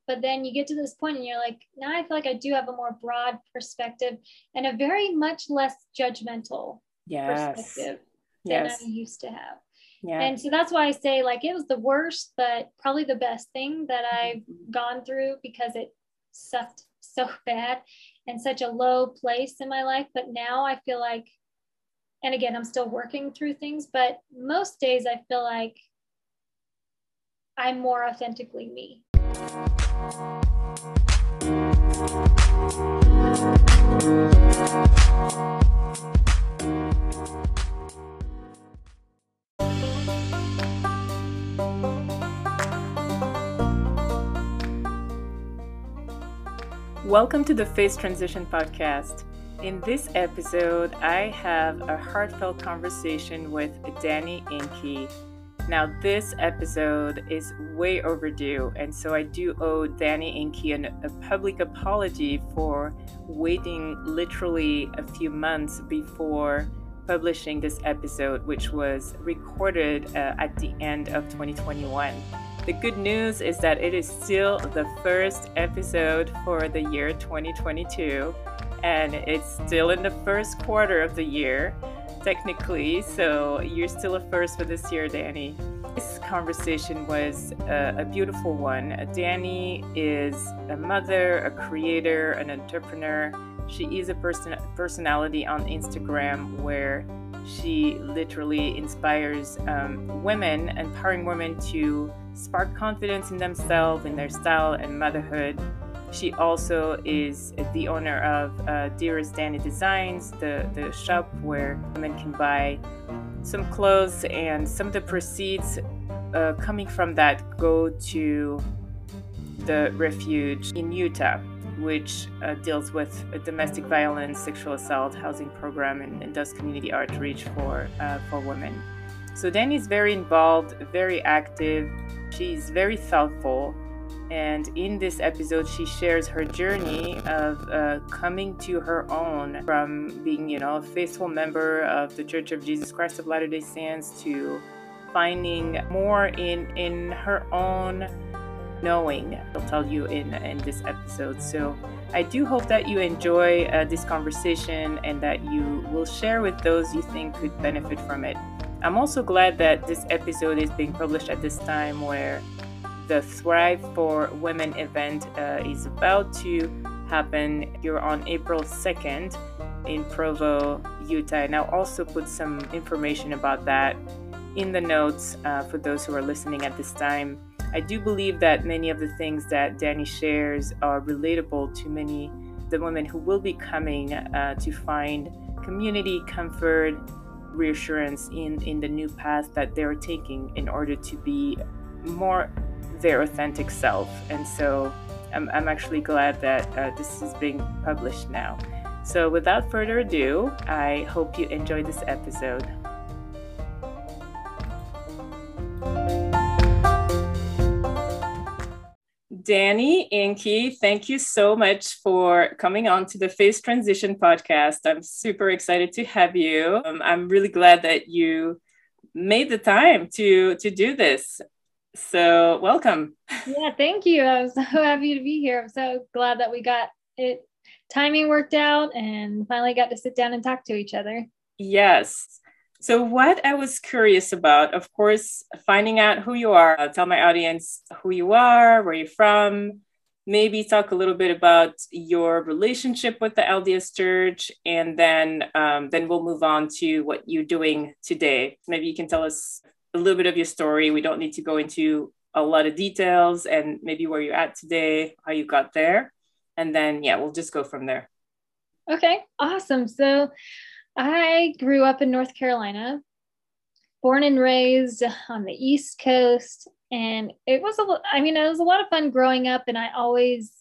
But then you get to this point and you're like, now I feel like I do have a more broad perspective and a very much less judgmental perspective than I used to have. Yeah. And so that's why I say, like, it was the worst, but probably the best thing that I've gone through, because it sucked so bad and such a low place in my life. But now I feel like, and again, I'm still working through things, but most days I feel like I'm more authentically me. Welcome to the Faith Transition Podcast. In this episode, I have a heartfelt conversation with Danny Inke. Now, this episode is way overdue, and so I do owe Danny Inke a public apology for waiting literally a few months before publishing this episode, which was recorded at the end of 2021. The good news is that it is still the first episode for the year 2022, and it's still in the first quarter of the year, technically, so you're still a first for this year, Danny. This conversation was a beautiful one. Danny is a mother, a creator, an entrepreneur. She is a personality on Instagram where she literally inspires women, empowering women to spark confidence in themselves, in their style and motherhood. She also is the owner of Dearest Danny Designs, the shop where women can buy some clothes, and some of the proceeds coming from that go to the refuge in Utah, which deals with domestic violence, sexual assault, housing program, and does community outreach for women. So Danny's very involved, very active. She's very thoughtful. And in this episode, she shares her journey of coming to her own from being, a faithful member of the Church of Jesus Christ of Latter-day Saints to finding more in her own knowing. I'll tell you in this episode. So I do hope that you enjoy this conversation and that you will share with those you think could benefit from it. I'm also glad that this episode is being published at this time where the Thrive for Women event is about to happen here on April 2nd in Provo, Utah. And I'll also put some information about that in the notes for those who are listening at this time. I do believe that many of the things that Danny shares are relatable to many of the women who will be coming to find community, comfort, reassurance in the new path that they're taking in order to be more their authentic self. And so I'm actually glad that this is being published now. So without further ado, I hope you enjoyed this episode. Danny Inke, thank you so much for coming on to the Faith Transition Podcast. I'm super excited to have you. I'm really glad that you made the time to do this. So welcome. Yeah, thank you. I'm so happy to be here. I'm so glad that we got it. Timing worked out and finally got to sit down and talk to each other. Yes. So what I was curious about, of course, finding out who you are. I'll tell my audience who you are, where you're from, maybe talk a little bit about your relationship with the LDS Church, and then we'll move on to what you're doing today. Maybe you can tell us a little bit of your story. We don't need to go into a lot of details, and maybe where you're at today, how you got there. And then, we'll just go from there. Okay, awesome. So I grew up in North Carolina, born and raised on the East Coast. And it was a lot of fun growing up. And I was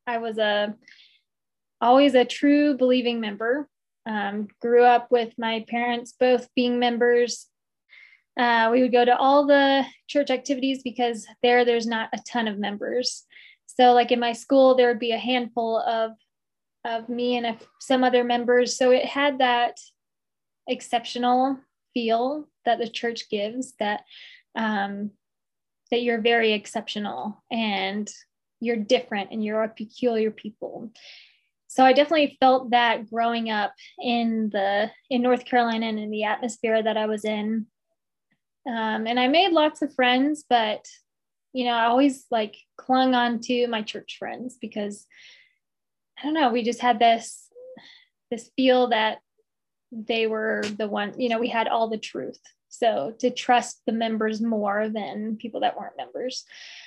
always a true believing member. Grew up with my parents both being members. We would go to all the church activities because there's not a ton of members. So like in my school, there would be a handful of me and some other members. So it had that exceptional feel that the church gives, that you're very exceptional and you're different and you're a peculiar people. So I definitely felt that growing up in North Carolina and in the atmosphere that I was in. And I made lots of friends, but, you know, I always like clung on to my church friends because I don't know, we just had this feel that they were the one, you know, we had all the truth. So to trust the members more than people that weren't members.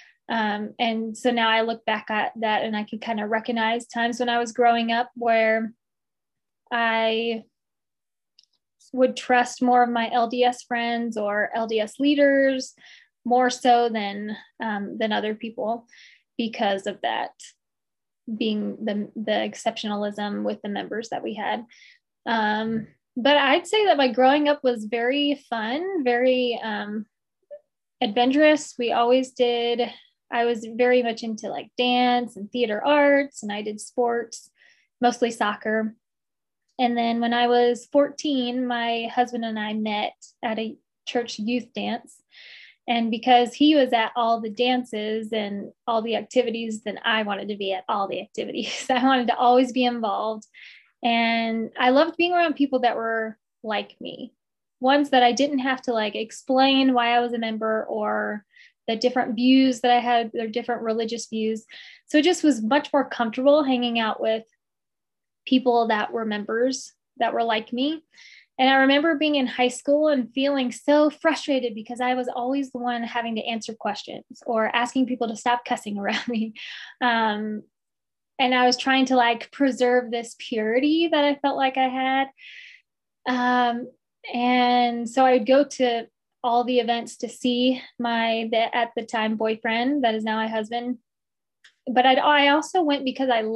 And so now I look back at that and I can kind of recognize times when I was growing up where I would trust more of my LDS friends or LDS leaders more so than other people because of that being the exceptionalism with the members that we had. But I'd say that my growing up was very fun, very adventurous. I was very much into like dance and theater arts, and I did sports, mostly soccer. And then when I was 14, my husband and I met at a church youth dance. And because he was at all the dances and all the activities, then I wanted to be at all the activities. I wanted to always be involved. And I loved being around people that were like me, ones that I didn't have to like explain why I was a member or the different views that I had, their different religious views. So it just was much more comfortable hanging out with people that were members that were like me. And I remember being in high school and feeling so frustrated because I was always the one having to answer questions or asking people to stop cussing around me. And I was trying to like preserve this purity that I felt like I had. And so I would go to all the events to see at the time boyfriend, that is now my husband. But I also went because I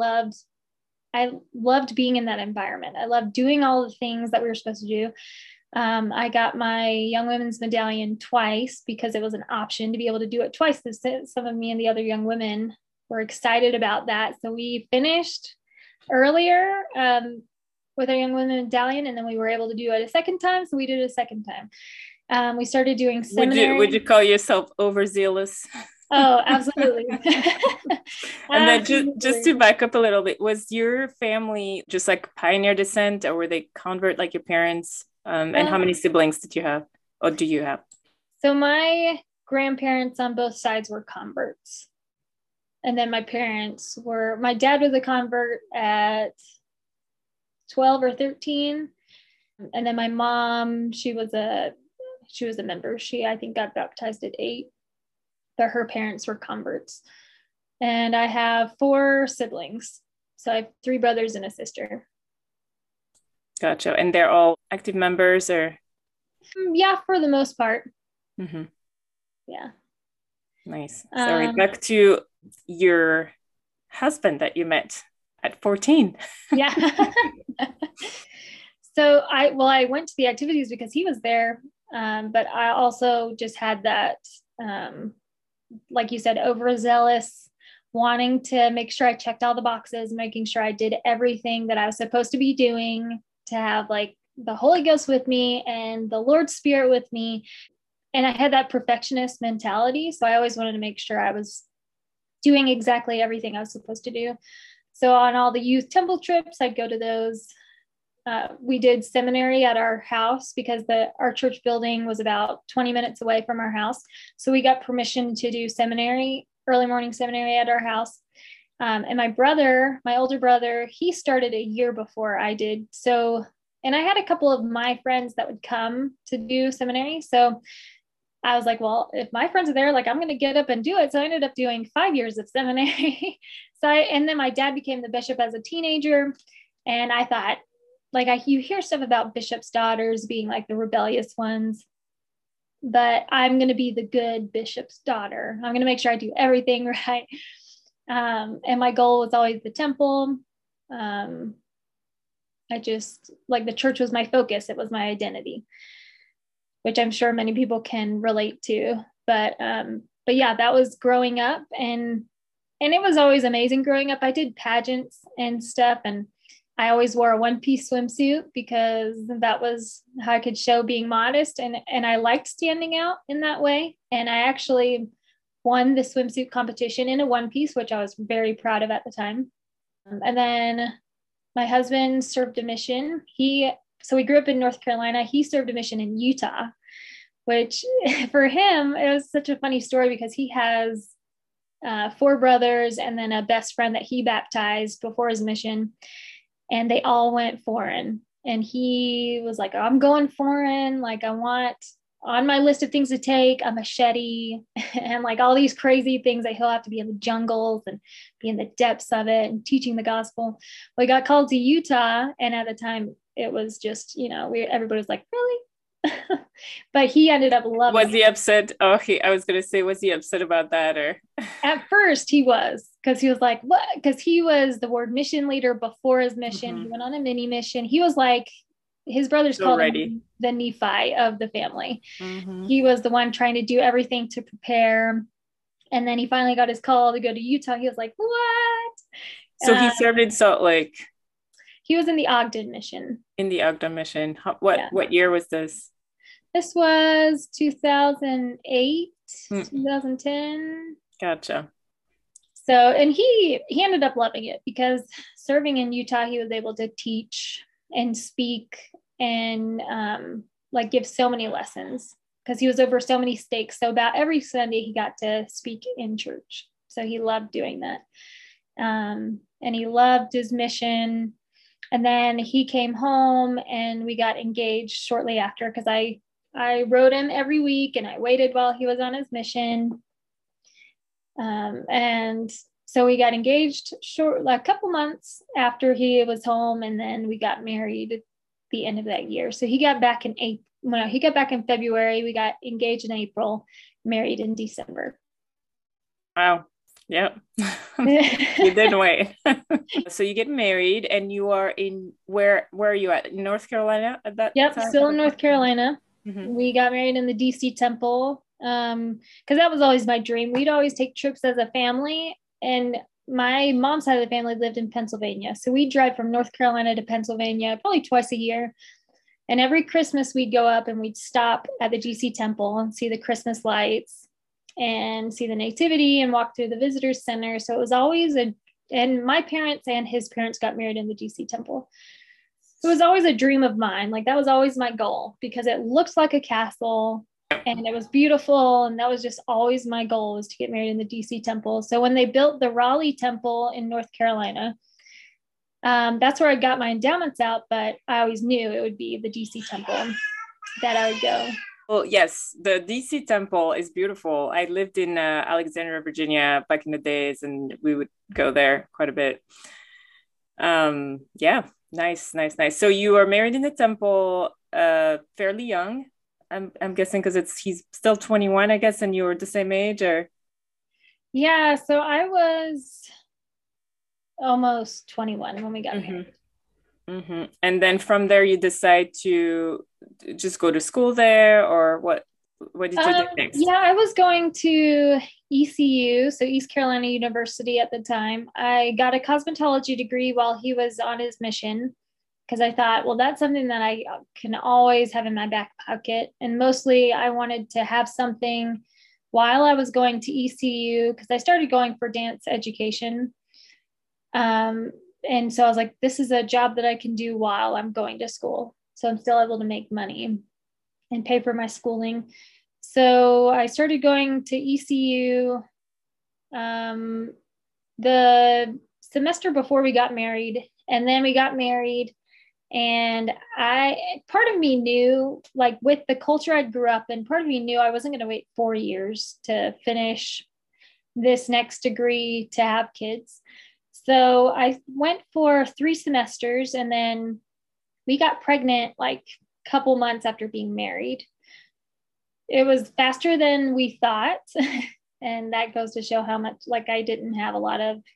loved being in that environment. I loved doing all the things that we were supposed to do. I got my Young Women's Medallion twice because it was an option to be able to do it twice. Some of me and the other young women were excited about that. So we finished earlier with our Young Women's Medallion, and then we were able to do it a second time. So we did it a second time. We started doing seminary. Would you call yourself overzealous? Oh, absolutely. And then just to back up a little bit, was your family just like pioneer descent, or were they convert like your parents? And how many siblings did you have, or do you have? So my grandparents on both sides were converts. And then my dad was a convert at 12 or 13. And then my mom, she was a member. She, I think, got baptized at 8, but her parents were converts. And I have 4 siblings. So I have 3 brothers and a sister. Gotcha. And they're all active members, or? Yeah, for the most part. Mm-hmm. Yeah. Nice. Sorry, back to your husband that you met at 14. Yeah. So I went to the activities because he was there. But I also just had that, like you said, overzealous, wanting to make sure I checked all the boxes, making sure I did everything that I was supposed to be doing, to have like the Holy Ghost with me and the Lord's Spirit with me. And I had that perfectionist mentality. So I always wanted to make sure I was doing exactly everything I was supposed to do. So on all the youth temple trips, I'd go to those. We did seminary at our house because our church building was about 20 minutes away from our house. So we got permission to do early morning seminary at our house. And my older brother, he started a year before I did. So, and I had a couple of my friends that would come to do seminary. So I was like, well, if my friends are there, like I'm going to get up and do it. So I ended up doing 5 years of seminary. And then my dad became the bishop as a teenager. And I thought, like, you hear stuff about bishops' daughters being like the rebellious ones, but I'm going to be the good bishop's daughter. I'm going to make sure I do everything right. And my goal was always the temple. I just, like, the church was my focus. It was my identity, which I'm sure many people can relate to. But yeah, that was growing up, and it was always amazing growing up. I did pageants and stuff, and I always wore a one-piece swimsuit because that was how I could show being modest, and I liked standing out in that way. And I actually won the swimsuit competition in a one piece, which I was very proud of at the time. And then my husband served a mission. So we grew up in North Carolina. He served a mission in Utah, which for him, it was such a funny story because he has 4 brothers and then a best friend that he baptized before his mission. And they all went foreign. And he was like, oh, I'm going foreign. Like, I want on my list of things to take a machete and like all these crazy things that he'll have to be in the jungles and be in the depths of it and teaching the gospel. We got called to Utah. And at the time it was just, everybody was like, really? But he ended up loving it. Was he upset? Oh, I was going to say, was he upset about that? Or at first he was, because he was like, what? Because he was the ward mission leader before his mission. Mm-hmm. He went on a mini mission. He was like, his brothers called him the Nephi of the family. Mm-hmm. He was the one trying to do everything to prepare. And then he finally got his call to go to Utah. He was like, what? So he served in Salt Lake. He was in the Ogden mission. In the Ogden mission. What year was this? This was 2008, 2010. Gotcha. So, and he ended up loving it because serving in Utah, he was able to teach and speak and like give so many lessons because he was over so many stakes. So about every Sunday he got to speak in church. So he loved doing that. And he loved his mission. And then he came home and we got engaged shortly after because I wrote him every week and I waited while he was on his mission. And so we got engaged a couple months after he was home, and then we got married at the end of that year. So he got back in he got back in February. We got engaged in April, married in December. Wow. Yep. You didn't wait. So you get married and you are in where are you at? North Carolina at that time? Still in North Carolina. Mm-hmm. We got married in the DC temple. Because that was always my dream. We'd always take trips as a family. And my mom's side of the family lived in Pennsylvania. So we'd drive from North Carolina to Pennsylvania probably twice a year. And every Christmas we'd go up and we'd stop at the GC temple and see the Christmas lights and see the nativity and walk through the visitor center. So it was always and my parents and his parents got married in the GC temple. It was always a dream of mine. Like that was always my goal because it looked like a castle. And it was beautiful. And that was just always my goal, was to get married in the DC temple. So when they built the Raleigh temple in North Carolina, that's where I got my endowments out. But I always knew it would be the DC temple that I would go. Well, yes, the DC temple is beautiful. I lived in Alexandria, Virginia back in the days, and we would go there quite a bit. Yeah, nice. So you are married in the temple fairly young. I'm guessing because he's still 21, I guess, and you were the same age, or? Yeah, so I was almost 21 when we got married. Mm-hmm. And then from there, you decide to just go to school there, or what did you do next? Yeah, I was going to ECU, so East Carolina University at the time. I got a cosmetology degree while he was on his mission, because I thought, well, that's something that I can always have in my back pocket. And mostly I wanted to have something while I was going to ECU, because I started going for dance education. And so I was like, this is a job that I can do while I'm going to school. So I'm still able to make money and pay for my schooling. So I started going to ECU the semester before we got married. And then we got married. And part of me knew, like with the culture I grew up in, part of me knew I wasn't going to wait 4 years to finish this next degree to have kids. So I went for 3 semesters, and then we got pregnant like a couple months after being married. It was faster than we thought. And that goes to show how much, like, I didn't have a lot of,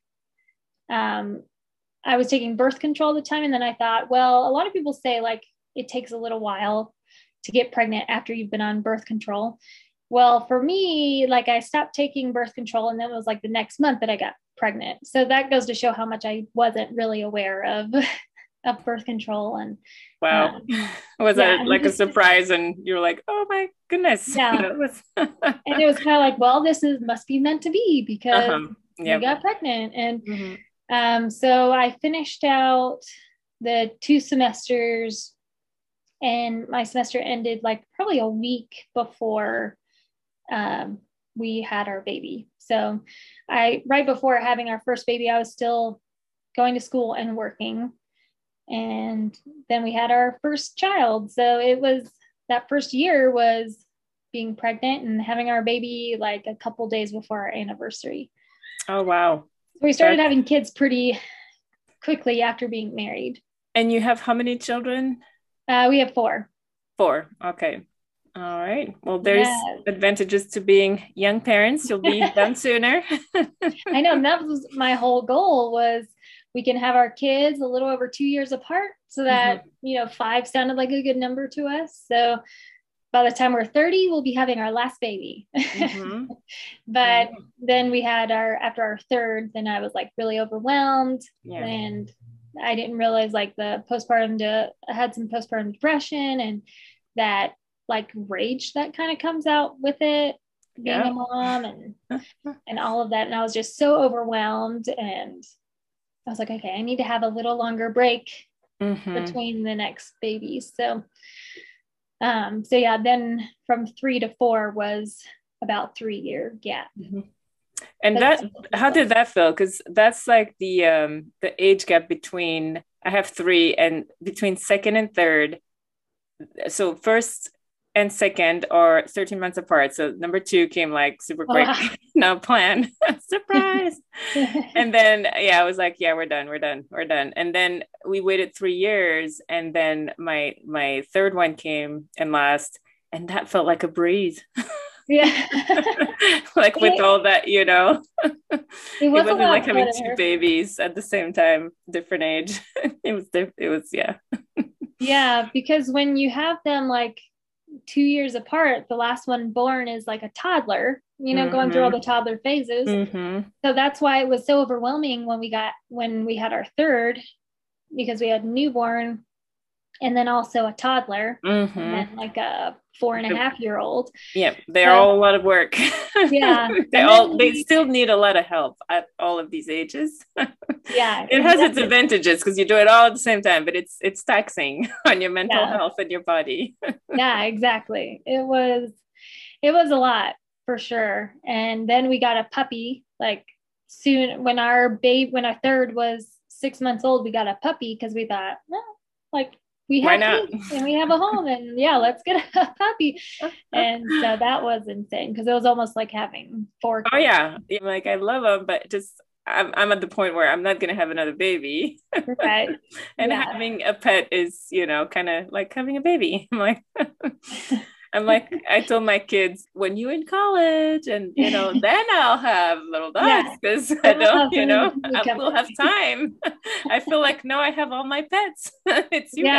I was taking birth control at the time. And then I thought, well, a lot of people say like it takes a little while to get pregnant after you've been on birth control. Well, for me, like I stopped taking birth control, and then it was like the next month that I got pregnant. So that goes to show how much I wasn't really aware of of birth control. And wow. Was that like a surprise? And you're like, oh my goodness. Yeah. And it was kind of like, well, must be meant to be, because we got pregnant. And so I finished out the 2 semesters, and my semester ended like probably a week before we had our baby. So right before having our first baby, I was still going to school and working. And then we had our first child. So that first year was being pregnant and having our baby like a couple days before our anniversary. Oh, wow. So we started having kids pretty quickly after being married. And you have how many children? We have 4. 4. Okay. All right. Well, there's advantages to being young parents. You'll be done sooner. I know. And that was my whole goal, was we can have our kids a little over 2 years apart, so that, 5 sounded like a good number to us. So by the time we're 30, we'll be having our last baby. But then we had after our third, then I was like really overwhelmed. And I didn't realize like I had some postpartum depression, and that like rage that kind of comes out with it, being a mom and all of that. And I was just so overwhelmed, and I was like, okay, I need to have a little longer break between the next babies. So then from 3 to 4 was about 3-year gap. And how did that feel? Because that's like the age gap between, I have 3, and between second and third. So first and second are 13 months apart. So number 2 came like super quick. Wow. No plan. Surprise. And then, I was like, we're done. And then we waited 3 years. And then my third one came and last, and that felt like a breeze. Yeah. Like with all that, it wasn't like having 2 babies at the same time, different age. It was. Yeah. Because when you have them like 2 years apart, the last one born is like a toddler, going through all the toddler phases. So that's why it was so overwhelming when we had our third, because we had a newborn and then also a toddler and then like a 4.5-year-old. Yeah, they're all a lot of work. Yeah. They still need a lot of help at all of these ages. Yeah. It has its advantages because you do it all at the same time, but it's taxing on your mental health and your body. Yeah, exactly. It was a lot for sure. And then we got a puppy like soon when our third was 6 months old. We got a puppy because we thought, we have kids and we have a home, and let's get a puppy. And so that was insane because it was almost like having 4 kids. Oh yeah, like I love them, but just I'm at the point where I'm not gonna have another baby. Right. And having a pet is, kind of like having a baby. I'm like, I told my kids, when you're in college and, then I'll have little dogs because I don't, I will have time. I feel like, no, I have all my pets. It's you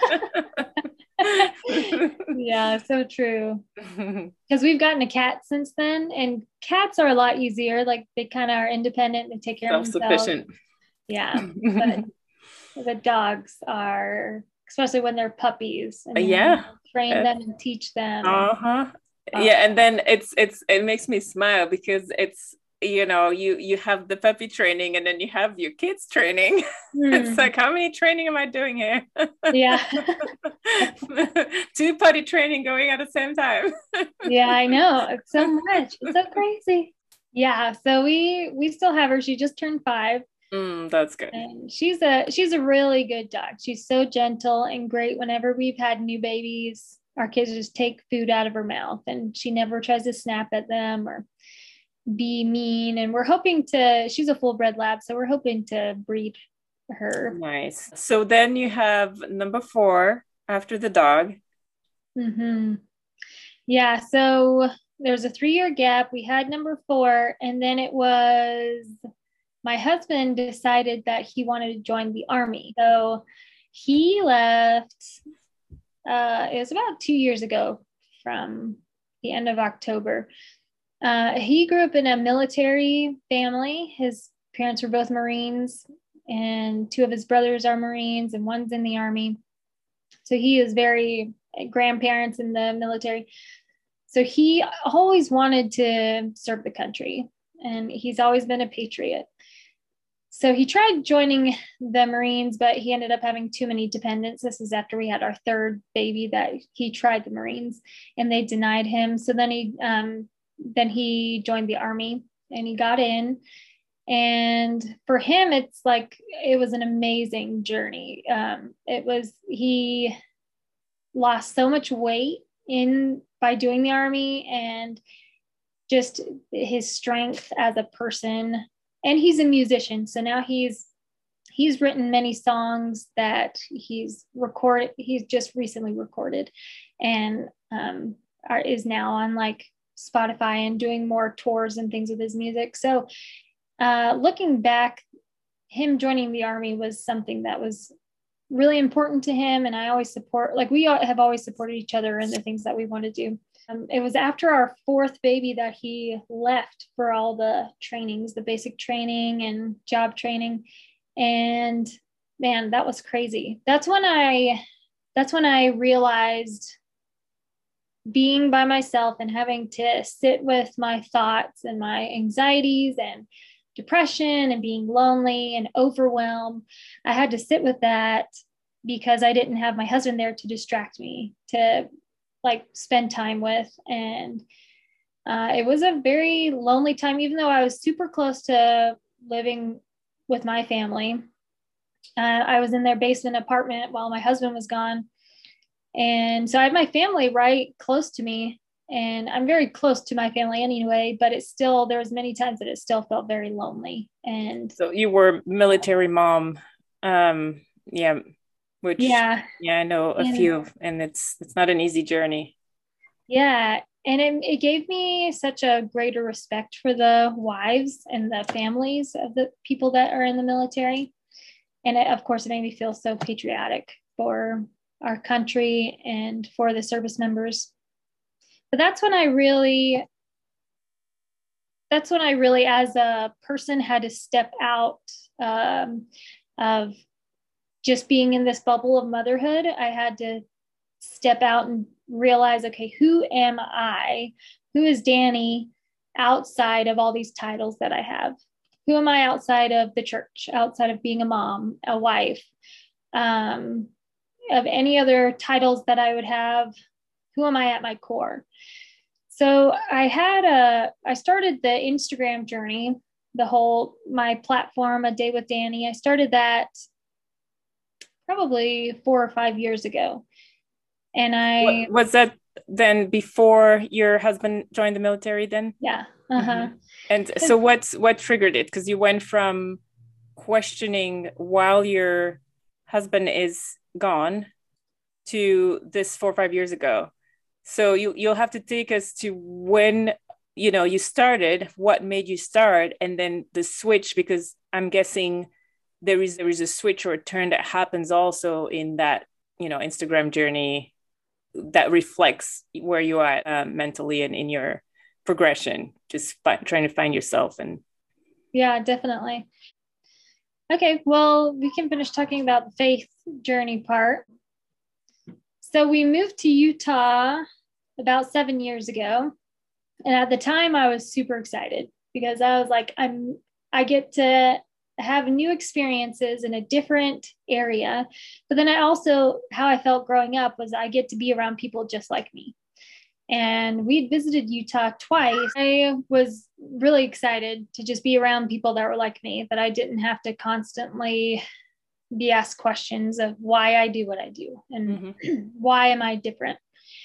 guys. Yeah, so true. Because we've gotten a cat since then, and cats are a lot easier. Like they kind of are independent and take care of themselves. Self-sufficient. Yeah. But the dogs are, especially when they're puppies. And train them and teach them. And then it makes me smile because it's, you have the puppy training and then you have your kids training. It's like, how many training am I doing here? Yeah. 2 potty training going at the same time. Yeah, I know. It's so much. It's so crazy. Yeah. So we still have her. She just turned 5. That's good. And she's a really good dog. She's so gentle and great. Whenever we've had new babies, our kids just take food out of her mouth, and she never tries to snap at them or be mean. And she's a full bred lab, so we're hoping to breed her. Nice. So then you have number 4 after the dog. Yeah. So there's a 3-year gap. We had number 4, and then it was my husband decided that he wanted to join the Army. So he left, it was about 2 years ago from the end of October. He grew up in a military family. His parents were both Marines, and 2 of his brothers are Marines and one's in the Army. So he is very grandparents in the military. So he always wanted to serve the country, and he's always been a patriot. So he tried joining the Marines, but he ended up having too many dependents. This is after we had our 3rd baby that he tried the Marines, and they denied him. So then he joined the Army, and he got in. And for him, it was an amazing journey. He lost so much weight by doing the Army, and just his strength as a person. And he's a musician. So now he's written many songs that he's just recently recorded, and is now on like Spotify and doing more tours and things with his music. So looking back, him joining the Army was something that was really important to him. And I always we have always supported each other in the things that we want to do. It was after our 4th baby that he left for all the trainings, the basic training and job training. And man, that was crazy. That's when I realized being by myself and having to sit with my thoughts and my anxieties and depression and being lonely and overwhelmed. I had to sit with that because I didn't have my husband there to distract me, to like spend time with. And it was a very lonely time, even though I was super close to living with my family. I was in their basement apartment while my husband was gone. And so I had my family right close to me, and I'm very close to my family anyway, but there was many times that it still felt very lonely. And so you were military mom. I know a few, and it's not an easy journey. Yeah. And it gave me such a greater respect for the wives and the families of the people that are in the military. And of course, it made me feel so patriotic for our country and for the service members. But that's when I really, as a person, had to step out of just being in this bubble of motherhood. I had to step out and realize, okay, who am I? Who is Dani outside of all these titles that I have? Who am I outside of the church, outside of being a mom, a wife, of any other titles that I would have? Who am I at my core? So I started the Instagram journey, my platform, A Day with Dani. I started that probably 4 or 5 years ago. And was that then before your husband joined the military then? Yeah. Uh-huh. Mm-hmm. And so what triggered it? Because you went from questioning while your husband is gone to this 4 or 5 years ago. So you'll have to take us to when you started, what made you start, and then the switch, because I'm guessing there is a switch or a turn that happens also in that Instagram journey that reflects where you are mentally and in your progression, just trying to find yourself. And yeah, definitely. Okay, well, we can finish talking about the faith journey part. So we moved to Utah about 7 years ago. And at the time I was super excited because I was like, I get to have new experiences in a different area. But then how I felt growing up was I get to be around people just like me. And we'd visited Utah twice. I was really excited to just be around people that were like me, that I didn't have to constantly be asked questions of why I do what I do and why am I different.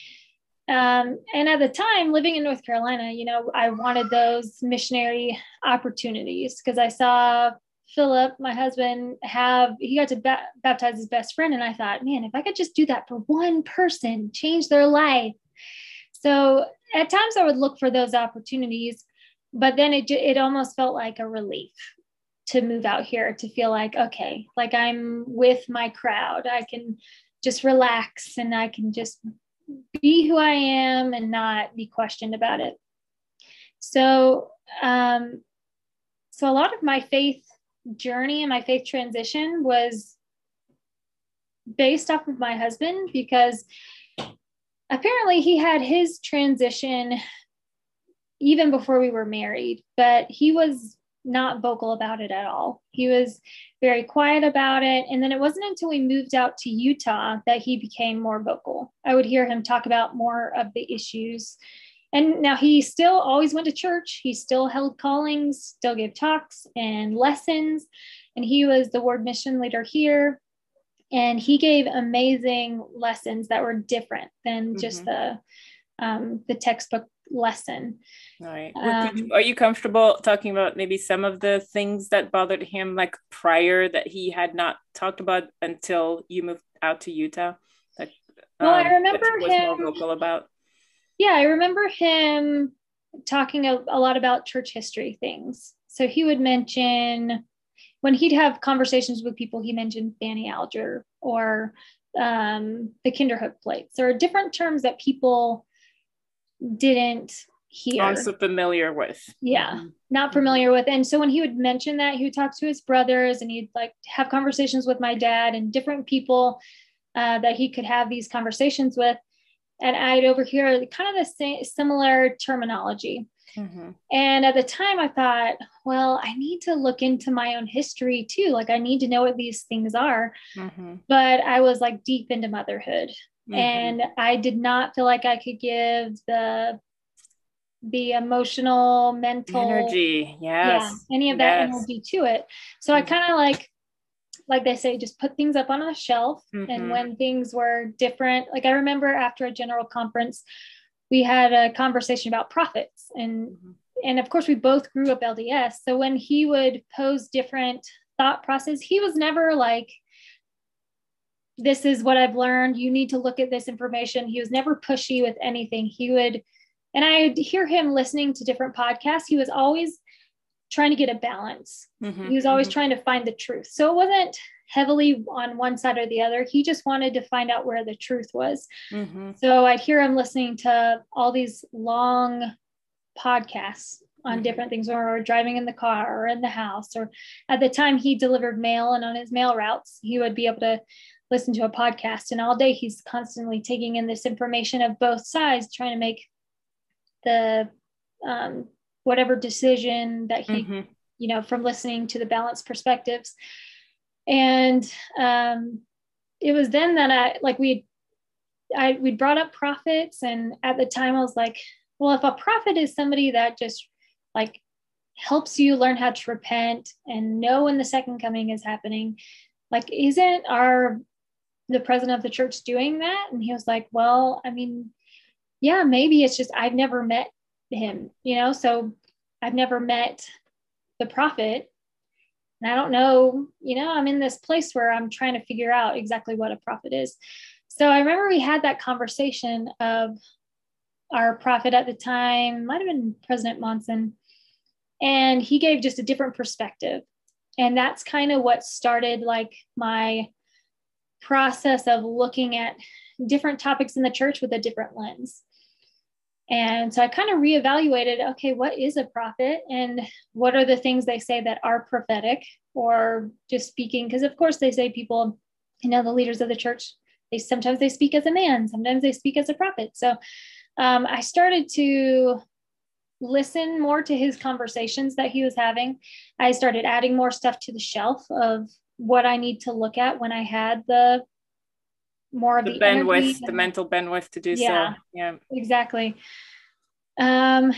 And at the time, living in North Carolina, I wanted those missionary opportunities because I saw Philip, my husband, he got to baptize his best friend. And I thought, man, if I could just do that for one person, change their life. So at times I would look for those opportunities, but then it almost felt like a relief to move out here, to feel like, okay, like I'm with my crowd. I can just relax and I can just be who I am and not be questioned about it. So a lot of my faith journey and my faith transition was based off of my husband, because apparently he had his transition even before we were married, but he was not vocal about it at all. He was very quiet about it. And then it wasn't until we moved out to Utah that he became more vocal. I would hear him talk about more of the issues. And now he still always went to church. He still held callings, still gave talks and lessons. And he was the ward mission leader here. And he gave amazing lessons that were different than just the textbook lesson. All right. Are you comfortable talking about maybe some of the things that bothered him, like prior, that he had not talked about until you moved out to Utah? Like, well, I remember was him more vocal about. Yeah, I remember him talking a lot about church history things. So he would mention, when he'd have conversations with people, he mentioned Fanny Alger or the Kinderhook plates, or different terms that people didn't hear. Also familiar with. Yeah, not familiar with. And so when he would mention that, he would talk to his brothers, and he'd like have conversations with my dad and different people that he could have these conversations with. And I'd overhear kind of the same similar terminology. And at the time I thought, well, I need to look into my own history too. Like, I need to know what these things are. But I was like deep into motherhood, and I did not feel like I could give the emotional, mental energy, any of that energy to it. So I kind of like they say, just put things up on a shelf. And when things were different, like I remember after a general conference, we had a conversation about prophets, and of course we both grew up LDS. So when he would pose different thought process, he was never like, this is what I've learned, you need to look at this information. He was never pushy with anything. He would, and I'd hear him listening to different podcasts. He was always trying to get a balance. He was always trying to find the truth. So it wasn't heavily on one side or the other. He just wanted to find out where the truth was. So I'd hear him listening to all these long podcasts on different things, or driving in the car or in the house, or at the time he delivered mail, and on his mail routes, he would be able to listen to a podcast. And all day he's constantly taking in this information of both sides, trying to make the whatever decision that he, from listening to the balanced perspectives. And it was then that we brought up prophets. And at the time I was like, well, if a prophet is somebody that just like helps you learn how to repent and know when the second coming is happening, like, isn't the president of the church doing that? And he was like, well, I mean, yeah, maybe it's just, I've never met him, so I've never met the prophet, and I don't know, I'm in this place where I'm trying to figure out exactly what a prophet is. So I remember we had that conversation of our prophet at the time, might have been President Monson, and he gave just a different perspective. And that's kind of what started like my process of looking at different topics in the church with a different lens. And so I kind of reevaluated, okay, what is a prophet, and what are the things they say that are prophetic or just speaking? Because of course they say people, the leaders of the church, sometimes they speak as a man, sometimes they speak as a prophet. So I started to listen more to his conversations that he was having. I started adding more stuff to the shelf of what I need to look at when I had the more of the bandwidth, the mental bandwidth to do so. Yeah, exactly. And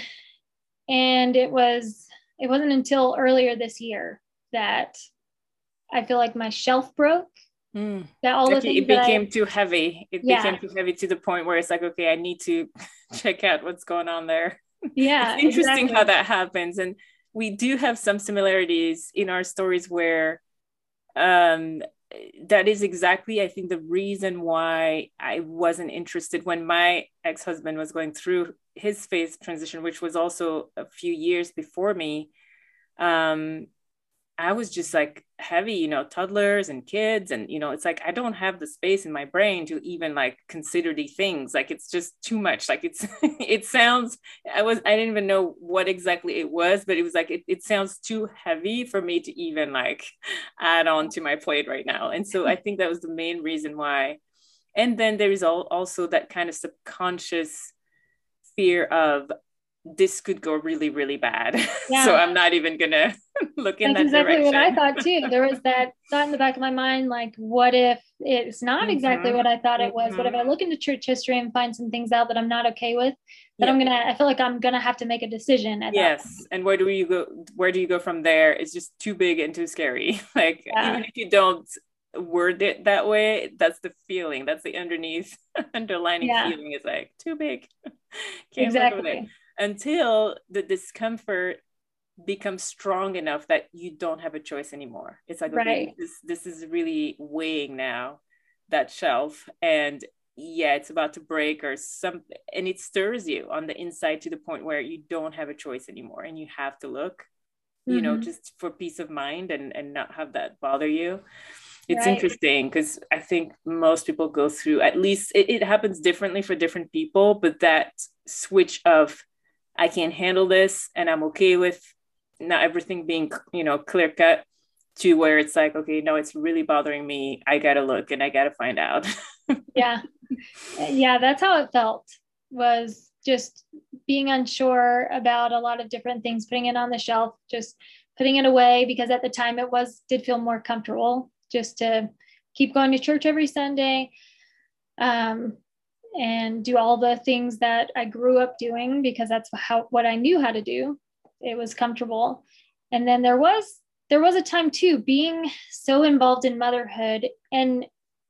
it wasn't until earlier this year that I feel like my shelf broke. That all the things it became too heavy. It became too heavy to the point where it's like, okay, I need to check out what's going on there. Yeah, it's interesting how that happens, and we do have some similarities in our stories where that is exactly, I think, the reason why I wasn't interested when my ex-husband was going through his faith transition, which was also a few years before me. I was just like heavy, you know, toddlers and kids. And, you know, it's like, I don't have the space in my brain to even like consider these things. Like, it's just too much. Like it sounds, I didn't even know what exactly it was, but it was like, it sounds too heavy for me to even like add on to my plate right now. And so I think that was the main reason why. And then there is also that kind of subconscious fear of, this could go really, really bad. Yeah. So I'm not even gonna look in That's that exactly direction. what I thought too. There was that thought in the back of my mind, like, what if it's not exactly what I thought it was? What if I look into church history and find some things out that I'm not okay with? That I feel like I'm gonna have to make a decision. Yes. And where do you go? Where do you go from there? It's just too big and too scary. Like, even if you don't word it that way, that's the feeling. That's the underlining feeling is like, too big. Can't work with it. Until the discomfort becomes strong enough that you don't have a choice anymore. It's like, okay, this is really weighing now, that shelf, and it's about to break or something, and it stirs you on the inside to the point where you don't have a choice anymore, and you have to look, you know, just for peace of mind and not have that bother you. It's interesting because I think most people go through, at least it happens differently for different people, but that switch of, I can't handle this and I'm okay with not everything being, you know, clear cut, to where it's like, okay, no, it's really bothering me. I got to look and I got to find out. Yeah, that's how it felt, was just being unsure about a lot of different things, putting it on the shelf, just putting it away, because at the time it did feel more comfortable just to keep going to church every Sunday. And do all the things that I grew up doing, because that's what I knew how to do. It was comfortable. And then there was a time too, being so involved in motherhood and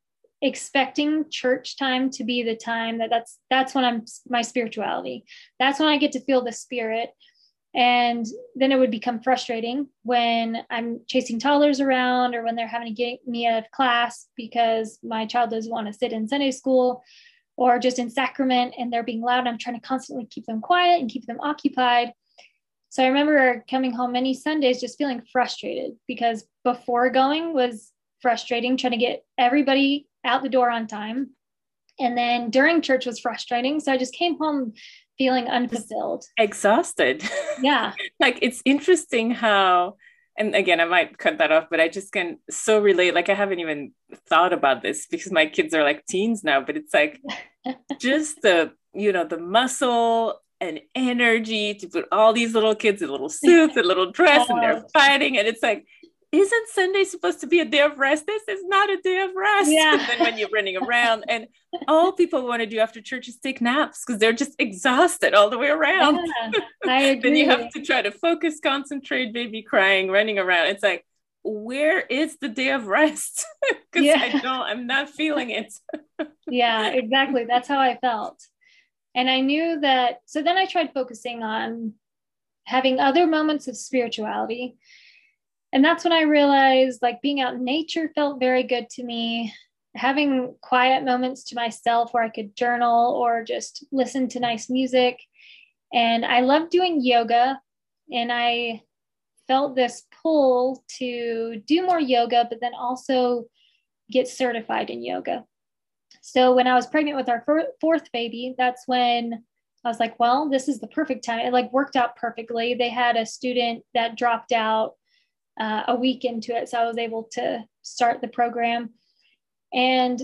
expecting church time to be the time that's when my spirituality. That's when I get to feel the Spirit. And then it would become frustrating when I'm chasing toddlers around, or when they're having to get me out of class because my child doesn't want to sit in Sunday school, or just in sacrament and they're being loud. I'm trying to constantly keep them quiet and keep them occupied. So I remember coming home many Sundays just feeling frustrated, because before going was frustrating, trying to get everybody out the door on time. And then during church was frustrating. So I just came home feeling unfulfilled. Exhausted. Yeah. Like, it's interesting how, and again, I might cut that off, but I just can so relate. Like, I haven't even thought about this because my kids are like teens now, but it's like just the, you know, the muscle and energy to put all these little kids in little suits and little dress and they're fighting. And it's like, isn't Sunday supposed to be a day of rest? This is not a day of rest. Yeah. And then when you're running around, and all people want to do after church is take naps because they're just exhausted all the way around. Yeah, I agree. Then you have to try to focus, concentrate, baby crying, running around. It's like, where is the day of rest? Because I'm not feeling it. Yeah, exactly. That's how I felt. And I knew that. So then I tried focusing on having other moments of spirituality. And that's when I realized, like, being out in nature felt very good to me. Having quiet moments to myself where I could journal or just listen to nice music. And I loved doing yoga. And I felt this pull to do more yoga, but then also get certified in yoga. So when I was pregnant with our fourth baby, that's when I was like, well, this is the perfect time. It like worked out perfectly. They had a student that dropped out a week into it. So I was able to start the program. And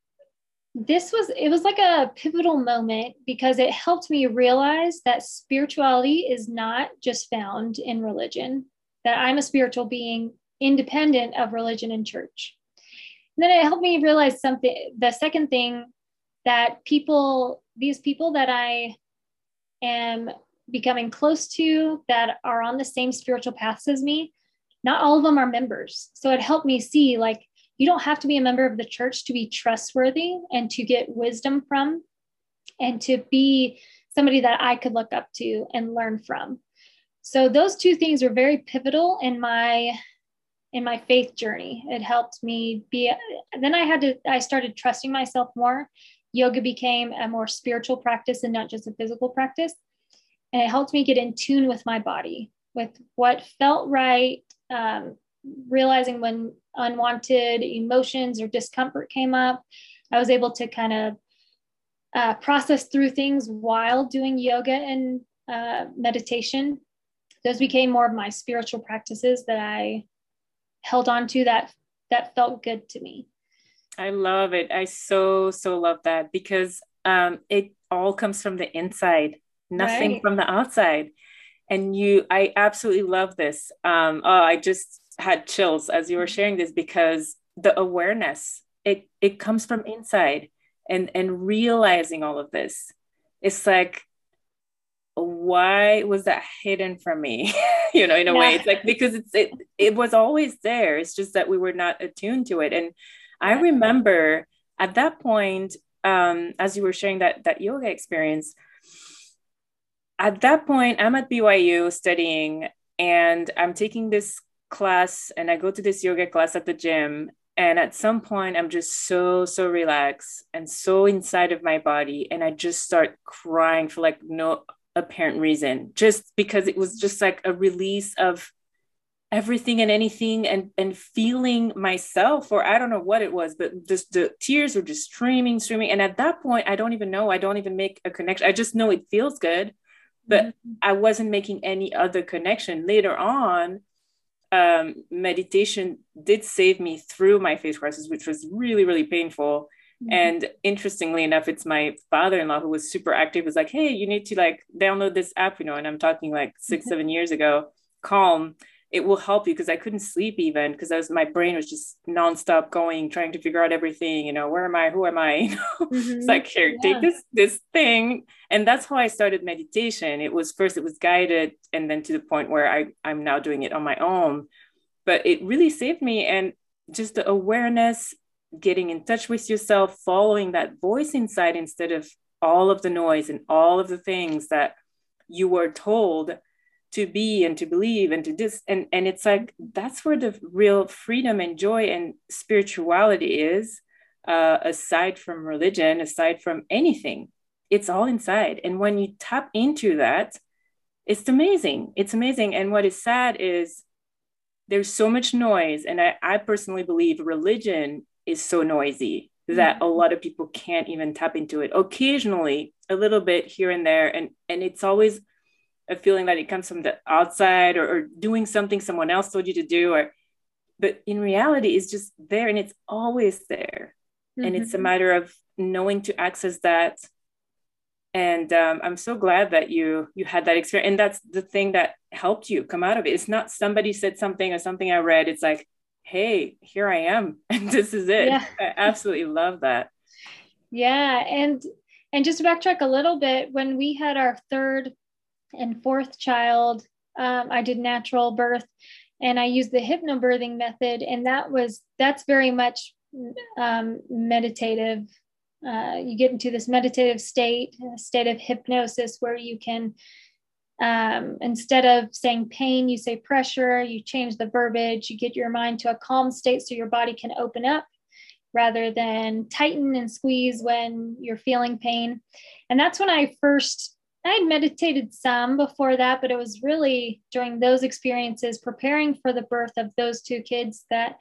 it was like a pivotal moment, because it helped me realize that spirituality is not just found in religion, that I'm a spiritual being independent of religion and church. And then it helped me realize something. The second thing, that these people that I am becoming close to, that are on the same spiritual paths as me, not all of them are members. So it helped me see, like, you don't have to be a member of the church to be trustworthy and to get wisdom from, and to be somebody that I could look up to and learn from. So those two things were very pivotal in my faith journey. It helped me then I started trusting myself more. Yoga became a more spiritual practice and not just a physical practice. And it helped me get in tune with my body, with what felt right, realizing when unwanted emotions or discomfort came up, I was able to kind of process through things while doing yoga and meditation. Those became more of my spiritual practices that I held on to that felt good to me. I love it. I so love that, because it all comes from the inside, nothing from the outside. And I absolutely love this. I just had chills as you were sharing this, because the awareness, it comes from inside, and realizing all of this. It's like, why was that hidden from me? In a way, it's like, because it was always there. It's just that we were not attuned to it. And I remember at that point, as you were sharing that yoga experience, at that point, I'm at BYU studying, and I'm taking this class, and I go to this yoga class at the gym. And at some point, I'm just so relaxed and so inside of my body. And I just start crying for like no apparent reason, just because it was just like a release of everything and anything, and feeling myself, or I don't know what it was, but just the tears were just streaming. And at that point, I don't even make a connection. I just know it feels good, but I wasn't making any other connection. Later on, meditation did save me through my phase crisis, which was really painful. And interestingly enough, it's my father-in-law, who was super active, was like, hey, you need to like download this app, and I'm talking like 6-7 years ago, Calm. It will help you, because I couldn't sleep, even because my brain was just nonstop going, trying to figure out everything, where am I, who am I, It's like, here, take this thing. And that's how I started meditation. It was guided, and then to the point where I'm now doing it on my own. But it really saved me. And just the awareness, getting in touch with yourself, following that voice inside, instead of all of the noise and all of the things that you were told to be and to believe and to this. And it's like, that's where the real freedom and joy and spirituality is, aside from religion, aside from anything. It's all inside. And when you tap into that, it's amazing. It's amazing. And what is sad is there's so much noise. And I personally believe religion is so noisy that a lot of people can't even tap into it. Occasionally, a little bit here and there. And it's always a feeling that it comes from the outside, or doing something someone else told you to do, but in reality, it's just there, and it's always there. And it's a matter of knowing to access that. And I'm so glad that you had that experience. And that's the thing that helped you come out of it. It's not somebody said something or something I read. It's like, hey, here I am, and this is it. Yeah. I absolutely love that. Yeah. And just to backtrack a little bit, when we had our third and fourth child, I did natural birth, and I used the hypnobirthing method. And that's very much meditative. You get into this meditative state, a state of hypnosis, where you can, instead of saying pain, you say pressure, you change the verbiage, you get your mind to a calm state so your body can open up rather than tighten and squeeze when you're feeling pain. And that's when I had meditated some before that, but it was really during those experiences, preparing for the birth of those two kids, that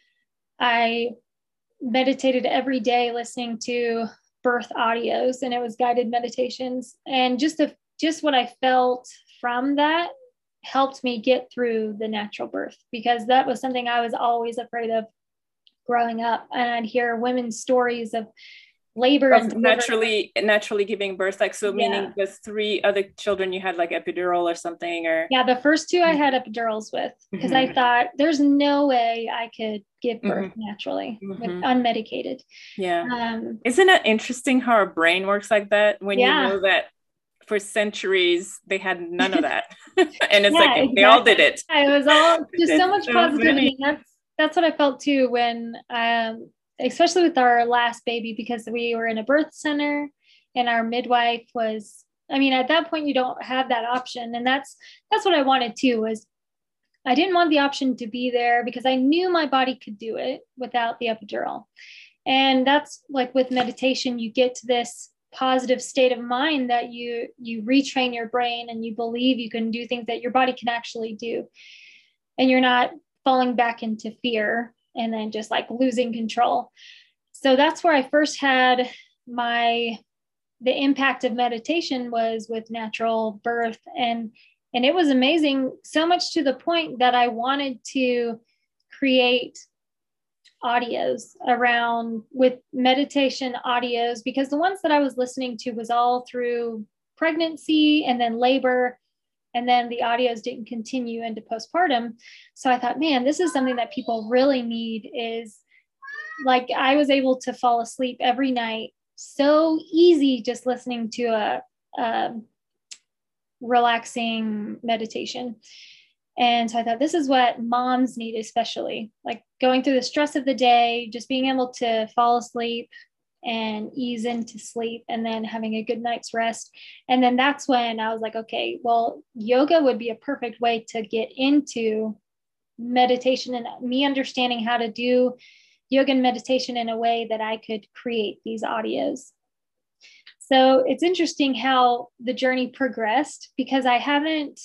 I meditated every day, listening to birth audios, and it was guided meditations. And just what I felt from that helped me get through the natural birth, because that was something I was always afraid of growing up. And I'd hear women's stories of labor and naturally giving birth, like, so meaning the 3 other children you had like epidural or something, or the first 2 I had epidurals with, because I thought there's no way I could give birth naturally with unmedicated. Isn't it interesting how our brain works like that, when you know that for centuries they had none of that? And it's like exactly. They all did it. It was all just so much positivity. That's what I felt too when especially with our last baby, because we were in a birth center, and our midwife was, at that point you don't have that option. And that's what I wanted too, was I didn't want the option to be there, because I knew my body could do it without the epidural. And that's like with meditation, you get to this positive state of mind that you retrain your brain, and you believe you can do things that your body can actually do. And you're not falling back into fear and then just like losing control. So that's where I first had the impact of meditation was with natural birth. And it was amazing, so much to the point that I wanted to create audios around with meditation audios, because the ones that I was listening to was all through pregnancy and then labor. And then the audios didn't continue into postpartum. So I thought, man, this is something that people really need. Is like, I was able to fall asleep every night. So easy just listening to a relaxing meditation. And so I thought, this is what moms need, especially like going through the stress of the day, just being able to fall asleep and ease into sleep and then having a good night's rest. And then that's when I was like, okay, well, yoga would be a perfect way to get into meditation and me understanding how to do yoga and meditation in a way that I could create these audios. So it's interesting how the journey progressed, because I haven't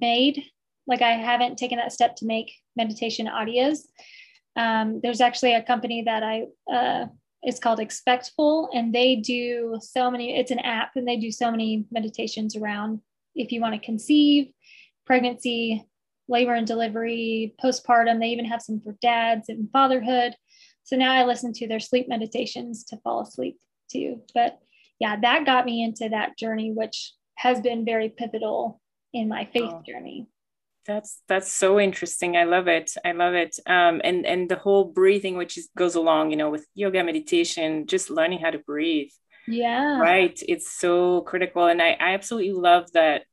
taken that step to make meditation audios. There's actually a company that it's called Expectful, and they do so many, it's an app, and they do so many meditations around if you want to conceive, pregnancy, labor and delivery, postpartum. They even have some for dads and fatherhood. So now I listen to their sleep meditations to fall asleep too. But yeah, that got me into that journey, which has been very pivotal in my faith journey. That's so interesting. I love it. And the whole breathing, which goes along, with yoga, meditation, just learning how to breathe. Yeah. Right. It's so critical. And I absolutely love that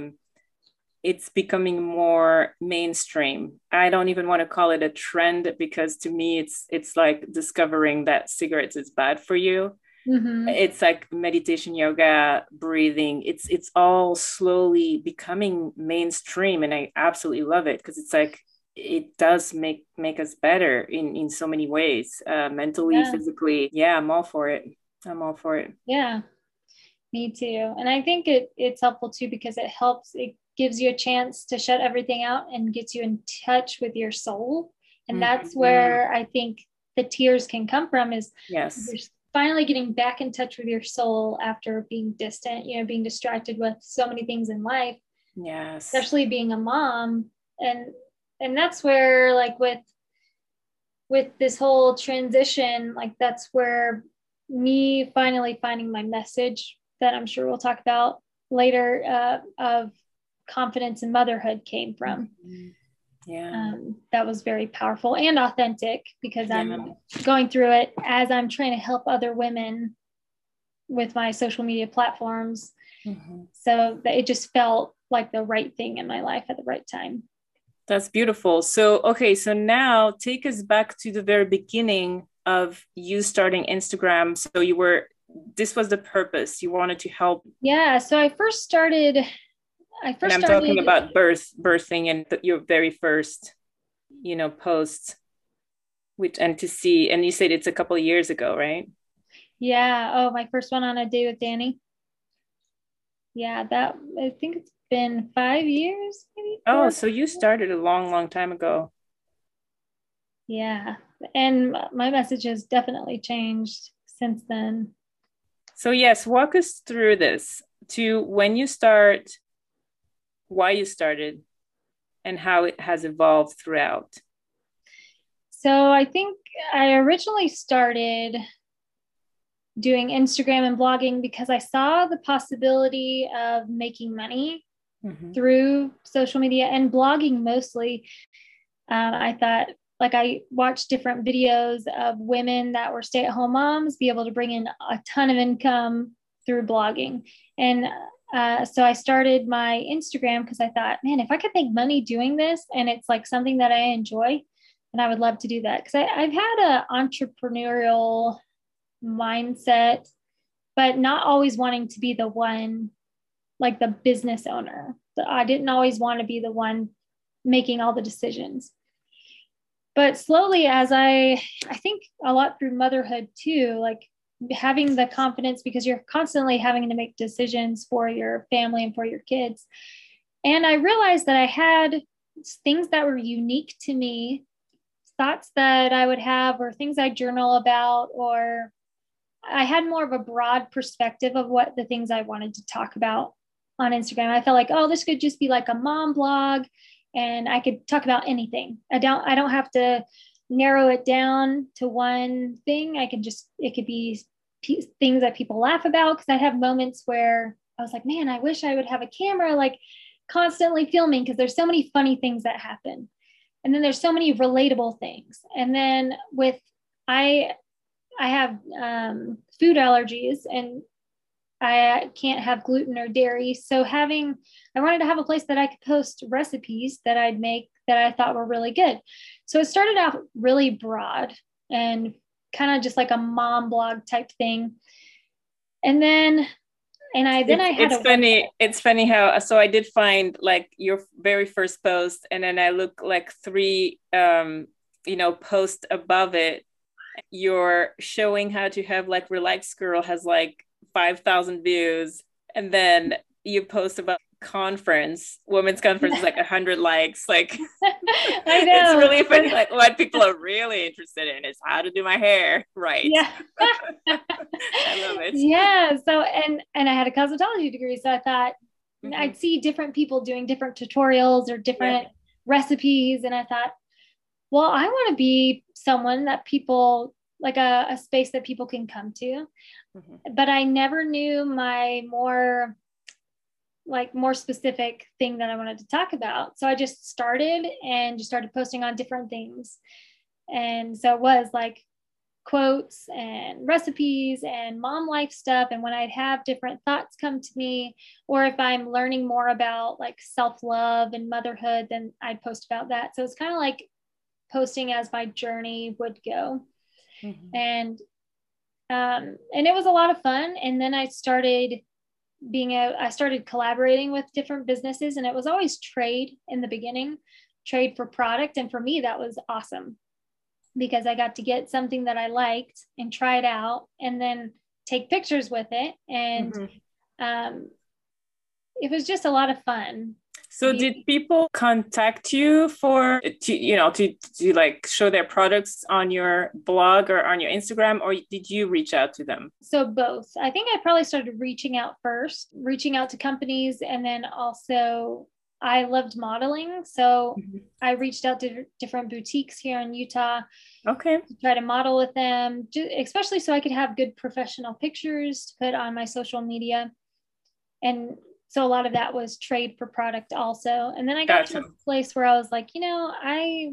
it's becoming more mainstream. I don't even want to call it a trend, because to me, it's like discovering that cigarettes is bad for you. Mm-hmm. It's like meditation, yoga, breathing. It's all slowly becoming mainstream, and I absolutely love it, because it's like it does make us better in so many ways, mentally, physically. Yeah, I'm all for it. Yeah, me too. And I think it's helpful too, because it gives you a chance to shut everything out and gets you in touch with your soul. And that's where I think the tears can come from, is you're finally getting back in touch with your soul after being distant, being distracted with so many things in life. Yes. Especially being a mom. And that's where, like, with this whole transition, like, that's where me finally finding my message that I'm sure we'll talk about later, of confidence in motherhood came from. Mm-hmm. Yeah. That was very powerful and authentic, because I'm going through it as I'm trying to help other women with my social media platforms. Mm-hmm. So that it just felt like the right thing in my life at the right time. That's beautiful. So, okay. So now take us back to the very beginning of you starting Instagram. So this was the purpose. You wanted to help. Yeah. So I first started talking about birthing and your very first, post, and you said it's a couple of years ago, right? Yeah. Oh, my first one on a date with Danny. Yeah, I think it's been 5 years, maybe. Oh, so you started a long, long time ago. Yeah. And my message has definitely changed since then. So yes, walk us through this to when you start, why you started, and how it has evolved throughout. So I think I originally started doing Instagram and blogging because I saw the possibility of making money through social media and blogging mostly. I thought, like, I watched different videos of women that were stay-at-home moms be able to bring in a ton of income through blogging. And so I started my Instagram because I thought, man, if I could make money doing this and it's like something that I enjoy, and I would love to do that. Because I've had an entrepreneurial mindset, but not always wanting to be the one, like the business owner. I didn't always want to be the one making all the decisions. But slowly, as I think a lot through motherhood too, like having the confidence, because you're constantly having to make decisions for your family and for your kids. And I realized that I had things that were unique to me, thoughts that I would have, or things I journal about, or I had more of a broad perspective of what the things I wanted to talk about on Instagram. I felt like, oh, this could just be like a mom blog and I could talk about anything. I don't have to narrow it down to one thing. It could be things that people laugh about, because I have moments where I was like, man, I wish I would have a camera, like constantly filming, because there's so many funny things that happen. And then there's so many relatable things. And then I have food allergies and I can't have gluten or dairy. So I wanted to have a place that I could post recipes that I'd make that I thought were really good. So it started out really broad and kind of just like a mom blog type thing. And then it's funny how, so I did find like your very first post, and then I look like 3 posts above it. You're showing how to have like Relaxed Girl has like 5,000 views, and then you post about women's conference is like 100 likes. Like I know. It's really funny. Like what people are really interested in is how to do my hair right. Yeah. I love it. Yeah. So and I had a cosmetology degree, so I thought I'd see different people doing different tutorials or different recipes, and I thought, well, I want to be someone that people like a space that people can come to. But I never knew my more specific thing that I wanted to talk about. So I just started posting on different things. And so it was like quotes and recipes and mom life stuff. And when I'd have different thoughts come to me, or if I'm learning more about like self-love and motherhood, then I'd post about that. So it's kind of like posting as my journey would go. And it was a lot of fun. And then I started collaborating with different businesses, and it was always trade in the beginning, trade for product. And for me, that was awesome because I got to get something that I liked and try it out and then take pictures with it. And it was just a lot of fun. So did people contact you to like show their products on your blog or on your Instagram, or did you reach out to them? So both. I think I probably started reaching out to companies, and then also I loved modeling. So I reached out to different boutiques here in Utah. Okay. To try to model with them, especially so I could have good professional pictures to put on my social media. And so a lot of that was trade for product also. And then I got to a place where I was like, I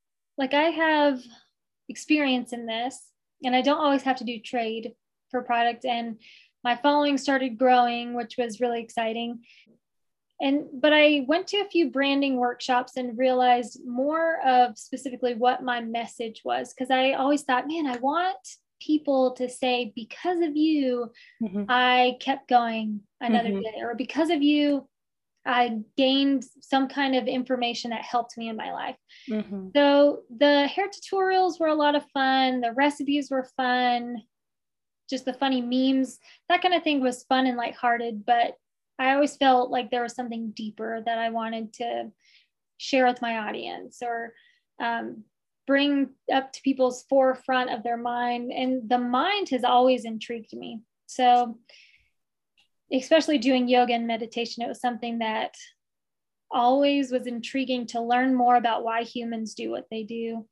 have experience in this, and I don't always have to do trade for product. And my following started growing, which was really exciting. But I went to a few branding workshops and realized more of specifically what my message was. Because I always thought, man, I want people to say, because of you, I kept going another day, or because of you, I gained some kind of information that helped me in my life. So the hair tutorials were a lot of fun. The recipes were fun. Just the funny memes, that kind of thing was fun and lighthearted. But I always felt like there was something deeper that I wanted to share with my audience, or bring up to people's forefront of their mind. And the mind has always intrigued me. So especially doing yoga and meditation, it was something that always was intriguing to learn more about why humans do what they do.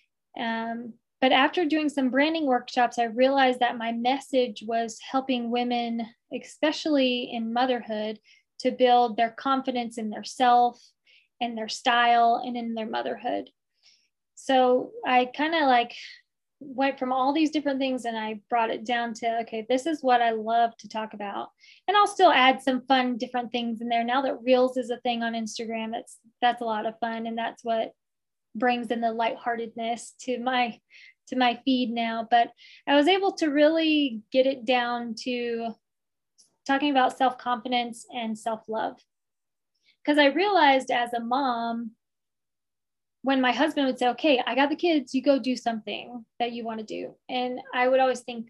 But after doing some branding workshops, I realized that my message was helping women, especially in motherhood, to build their confidence in their self and their style and in their motherhood. So I kind of went from all these different things, and I brought it down to, okay, this is what I love to talk about. And I'll still add some fun, different things in there. Now that Reels is a thing on Instagram, that's a lot of fun. And that's what brings in the lightheartedness to my feed now. But I was able to really get it down to talking about self-confidence and self-love. Because I realized as a mom, when my husband would say, okay, I got the kids, you go do something that you want to do. And I would always think,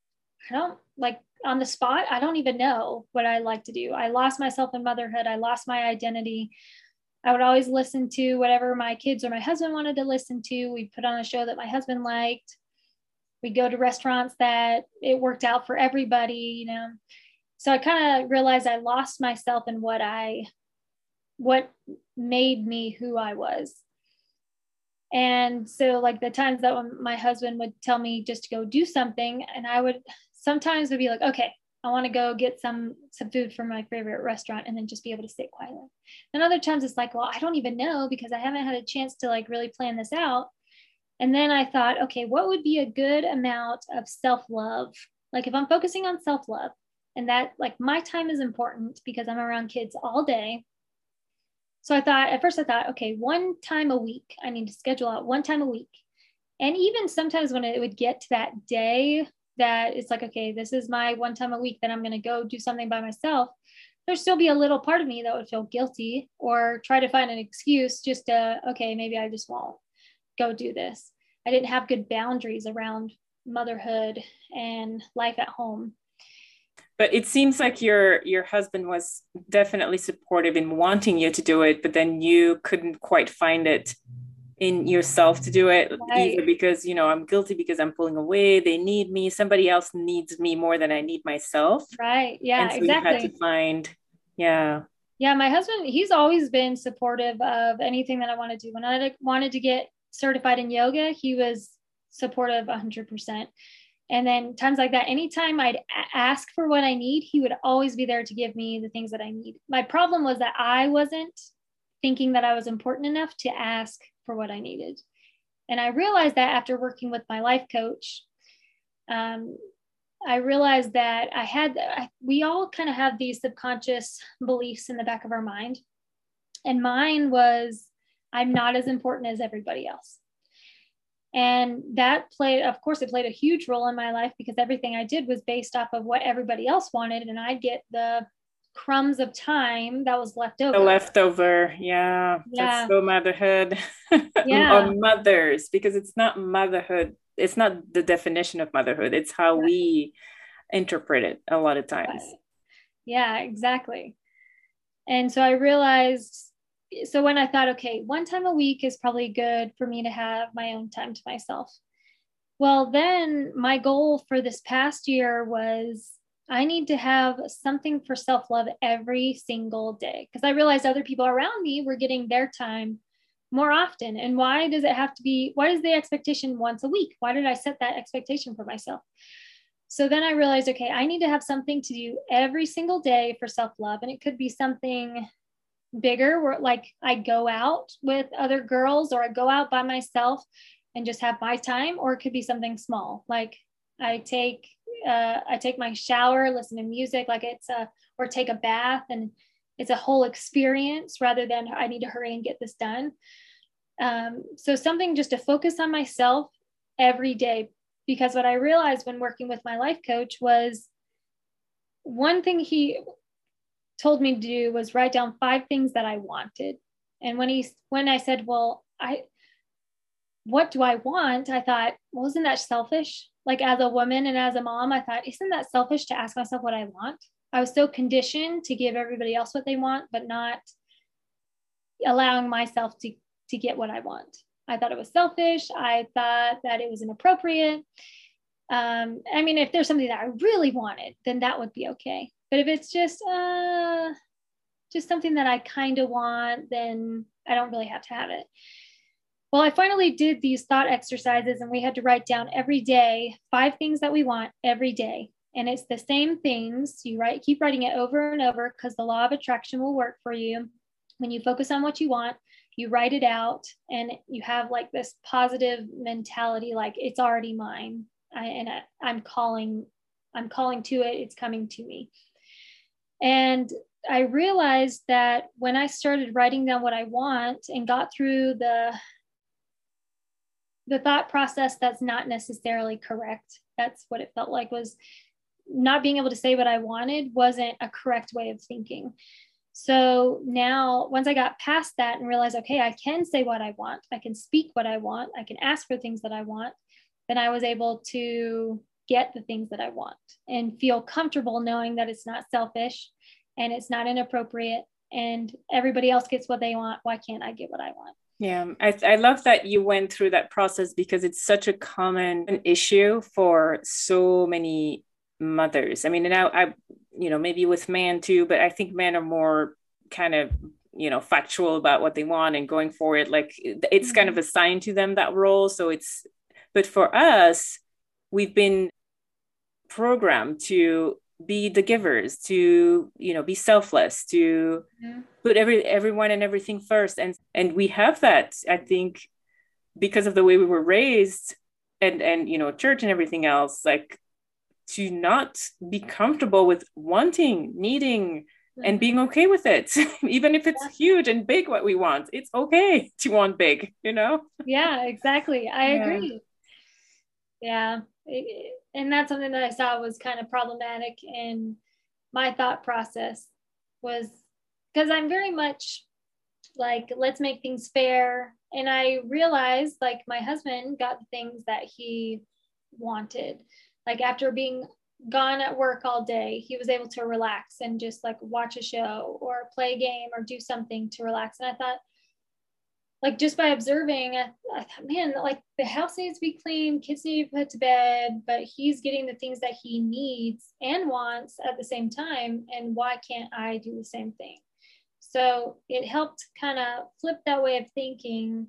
on the spot, I don't even know what I like to do. I lost myself in motherhood. I lost my identity. I would always listen to whatever my kids or my husband wanted to listen to. We'd put on a show that my husband liked. We'd go to restaurants that it worked out for everybody, So I kind of realized I lost myself in what made me who I was. And so like the times that when my husband would tell me just to go do something, and I would sometimes be like, okay, I want to go get some food from my favorite restaurant, and then just be able to sit quietly. And other times it's like, well, I don't even know because I haven't had a chance to like really plan this out. And then I thought, okay, what would be a good amount of self-love? Like if I'm focusing on self-love, and that like my time is important because I'm around kids all day. So at first I thought, okay, one time a week, I need to schedule out one time a week. And even sometimes when it would get to that day that it's like, okay, this is my one time a week that I'm going to go do something by myself, there'd still be a little part of me that would feel guilty or try to find an excuse just to, okay, maybe I just won't go do this. I didn't have good boundaries around motherhood and life at home. But it seems like your husband was definitely supportive in wanting you to do it, but then you couldn't quite find it in yourself to do it, right. Either because, I'm guilty because I'm pulling away. They need me. Somebody else needs me more than I need myself. Right. Yeah, and so exactly. You had to find, yeah. Yeah, my husband, he's always been supportive of anything that I want to do. When I wanted to get certified in yoga, he was supportive 100%. And then times like that, anytime I'd ask for what I need, he would always be there to give me the things that I need. My problem was that I wasn't thinking that I was important enough to ask for what I needed. And I realized that after working with my life coach, I realized that we all kind of have these subconscious beliefs in the back of our mind. And mine was, I'm not as important as everybody else. And that played a huge role in my life because everything I did was based off of what everybody else wanted. And I'd get the crumbs of time that was left over. The leftover. Yeah. That's so motherhood. Yeah. Or mothers, because it's not motherhood. It's not the definition of motherhood. It's how we interpret it a lot of times. Right. Yeah, exactly. And so I realized, so when I thought, okay, one time a week is probably good for me to have my own time to myself. Well, then my goal for this past year was I need to have something for self-love every single day because I realized other people around me were getting their time more often. And why is the expectation once a week? Why did I set that expectation for myself? So then I realized, okay, I need to have something to do every single day for self-love. And it could be something bigger where like I go out with other girls or I go out by myself and just have my time, or it could be something small. Like I take my shower, listen to music, or take a bath, and it's a whole experience rather than I need to hurry and get this done. So something just to focus on myself every day, because what I realized when working with my life coach was one thing he told me to do was write down 5 things that I wanted. And when I said, well, what do I want? I thought, well, isn't that selfish? Like as a woman and as a mom, I thought, isn't that selfish to ask myself what I want? I was so conditioned to give everybody else what they want, but not allowing myself to get what I want. I thought it was selfish. I thought that it was inappropriate. If there's something that I really wanted, then that would be okay. But if it's just something that I kind of want, then I don't really have to have it. Well, I finally did these thought exercises, and we had to write down every day 5 things that we want every day. And it's the same things. You keep writing it over and over because the law of attraction will work for you. When you focus on what you want, you write it out, and you have like this positive mentality, like it's already mine. I'm calling to it. It's coming to me. And I realized that when I started writing down what I want and got through the thought process that's not necessarily correct, that's what it felt like, was not being able to say what I wanted wasn't a correct way of thinking. So now once I got past that and realized, okay, I can say what I want, I can speak what I want, I can ask for things that I want, then I was able to get the things that I want and feel comfortable knowing that it's not selfish and it's not inappropriate and everybody else gets what they want. Why can't I get what I want? Yeah, I love that you went through that process, because it's such a common issue for so many mothers. I mean, now maybe with men too, but I think men are more kind of, factual about what they want and going for it. Like it's kind of assigned to them, that role. But for us, we've been programmed to be the givers, to be selfless, to put everyone and everything first, and we have that, I think, because of the way we were raised, and church and everything else, like to not be comfortable with wanting, needing, and being okay with it. Even if it's huge and big what we want, it's okay to want big, Yeah, exactly. I agree. Yeah. And that's something that I saw was kind of problematic in my thought process, was because I'm very much like, let's make things fair. And I realized like my husband got the things that he wanted. Like after being gone at work all day, he was able to relax and just like watch a show or play a game or do something to relax. And I thought, like, just by observing, I thought, man, like the house needs to be clean, kids need to be put to bed, but he's getting the things that he needs and wants at the same time. And why can't I do the same thing? So it helped kind of flip that way of thinking,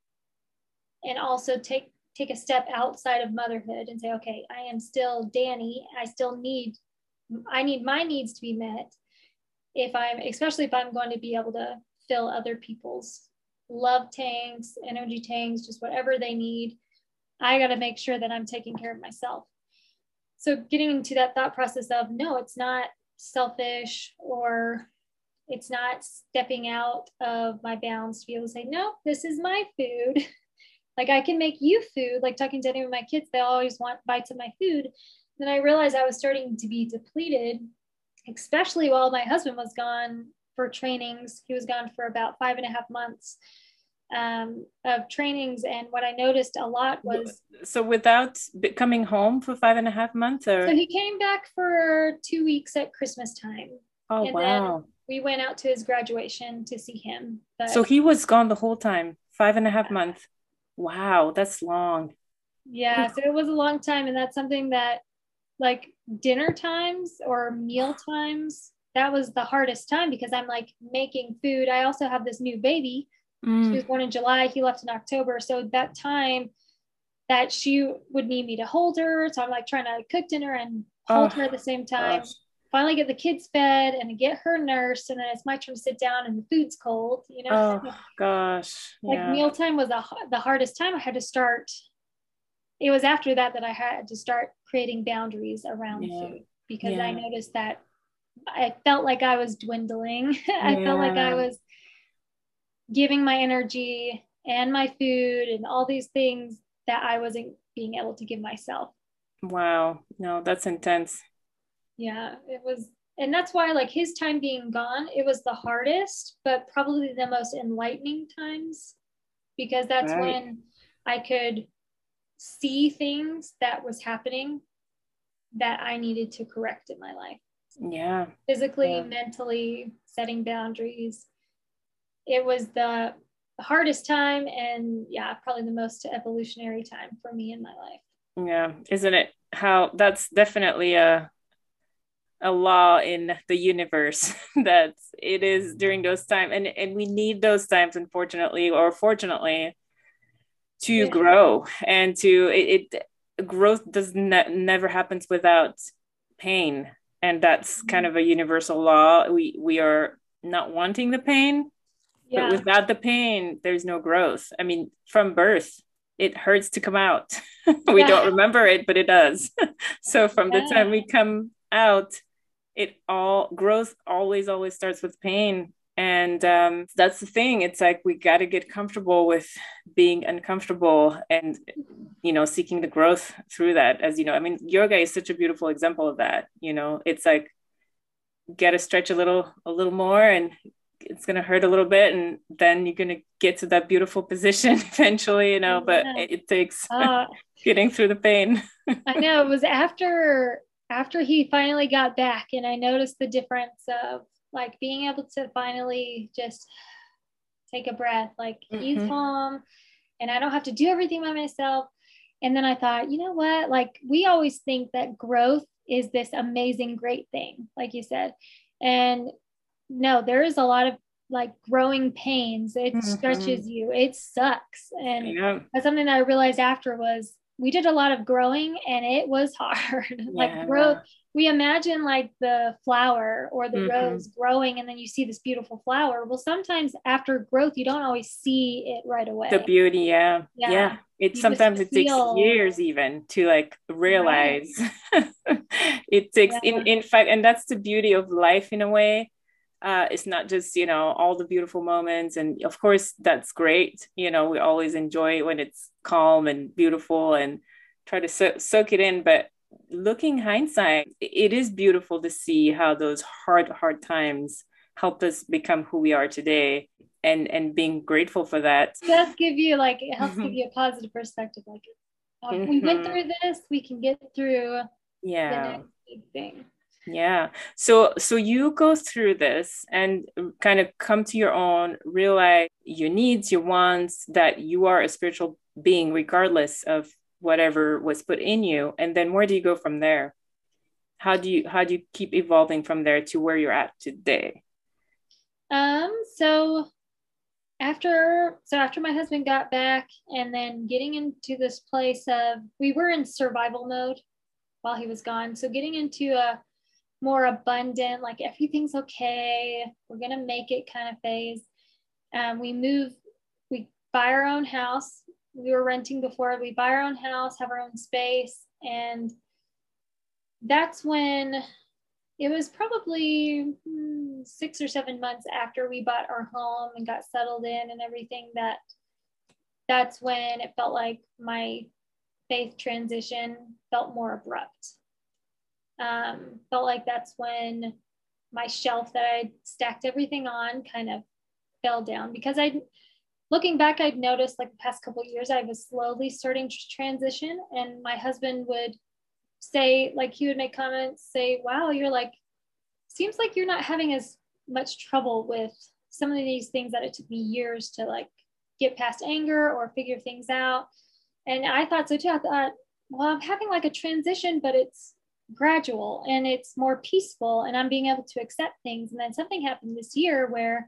and also take a step outside of motherhood and say, okay, I am still Danny. I need my needs to be met. Especially if I'm going to be able to fill other people's love tanks, energy tanks, just whatever they need, I got to make sure that I'm taking care of myself. So getting into that thought process of, no, it's not selfish, or it's not stepping out of my bounds to be able to say, no, this is my food. Like I can make you food. Like talking to any of my kids, they always want bites of my food. Then I realized I was starting to be depleted, especially while my husband was gone for trainings. He was gone for about 5.5 months of trainings. And what I noticed a lot was... So without coming home for 5.5 months? Or? So he came back for 2 weeks at Christmas time. Oh, and wow. Then we went out to his graduation to see him. But... So he was gone the whole time, 5.5 months. Wow, that's long. Yeah, so it was a long time. And that's something that, like, dinner times or meal times, that was the hardest time, because I'm like making food. I also have this new baby. She was born in July. He left in October. So that time that she would need me to hold her. So I'm like trying to cook dinner and hold her at the same time. Finally get the kids fed and get her nursed. And then it's my turn to sit down and the food's cold, Oh, gosh. Yeah. Like mealtime was the hardest time. I had to start. It was after that I had to start creating boundaries around food, because I noticed that I felt like I was dwindling. I felt like I was giving my energy and my food and all these things that I wasn't being able to give myself. Wow. No, that's intense. Yeah, it was. And that's why, like, his time being gone, it was the hardest, but probably the most enlightening times, because that's when I could see things that was happening that I needed to correct in my life. Yeah. Physically, mentally, setting boundaries. It was the hardest time, and probably the most evolutionary time for me in my life. Yeah. Isn't it how that's definitely a law in the universe that it is during those times, and we need those times, unfortunately or fortunately, to grow, and to growth never happens without pain, and that's kind of a universal law. We are not wanting the pain, but without the pain there's no growth. I mean, from birth it hurts to come out. We don't remember it, but it does. So from the time we come out, growth always starts with pain. And that's the thing. It's like we got to get comfortable with being uncomfortable, and seeking the growth through that. As you know, I mean, yoga is such a beautiful example of that. It's like, got to stretch a little more, and it's going to hurt a little bit, and then you're going to get to that beautiful position eventually, but it takes getting through the pain. I know. It was after he finally got back, and I noticed the difference of, like being able to finally just take a breath, like he's home and I don't have to do everything by myself. And then I thought, you know what, like we always think that growth is this amazing, great thing, like you said. And no, there is a lot of like growing pains. It stretches you. It sucks. And that's something that I realized after was we did a lot of growing and it was hard. Like growth, we imagine like the flower or the rose growing and then you see this beautiful flower. Well, sometimes after growth, you don't always see it right away. The beauty, yeah. It sometimes it takes years even to like realize. It takes in fact, and that's the beauty of life in a way. It's not just, you know, all the beautiful moments, and of course that's great. You know, we always enjoy when it's calm and beautiful and try to soak it in, but looking hindsight, it is beautiful to see how those hard times helped us become who we are today, and being grateful for that. It does give you like, it helps give you a positive perspective, like we went through this, we can get through the next big thing. Yeah. So you go through this and kind of come to your own, realize your needs, your wants, that you are a spiritual being regardless of whatever was put in you. And then where do you go from there? How do you keep evolving from there to where you're at today? So after my husband got back and then getting into this place of, we were in survival mode while he was gone. So getting into a more abundant, like everything's okay, we're gonna make it kind of phase. We buy our own house. We were renting before. We buy our own house, have our own space, and that's when it was probably 6 or 7 months after we bought our home and got settled in and everything, that's when it felt like my faith transition felt more abrupt. Felt like that's when my shelf that I stacked everything on kind of fell down, because looking back, I'd noticed like the past couple of years, I was slowly starting to transition, and my husband would say, like, he would make comments, say, wow, you're like, seems like you're not having as much trouble with some of these things that it took me years to like get past anger or figure things out. And I thought so too. I thought, well, I'm having like a transition, but it's gradual and it's more peaceful and I'm being able to accept things. And then something happened this year where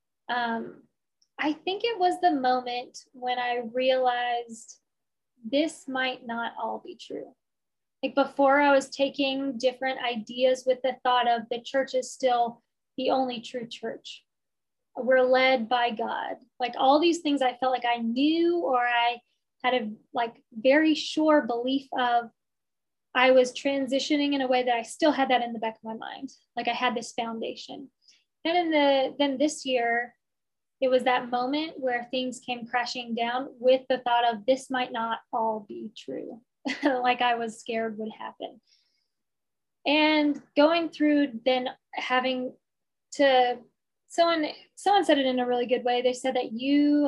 I think it was the moment when I realized this might not all be true. Like before, I was taking different ideas with the thought of the church is still the only true church. We're led by God. Like all these things I felt like I knew, or I had a like very sure belief of. I was transitioning in a way that I still had that in the back of my mind. Like I had this foundation. Then this year, it was that moment where things came crashing down with the thought of this might not all be true. Like I was scared would happen. And going through then having to, someone said it in a really good way. They said that you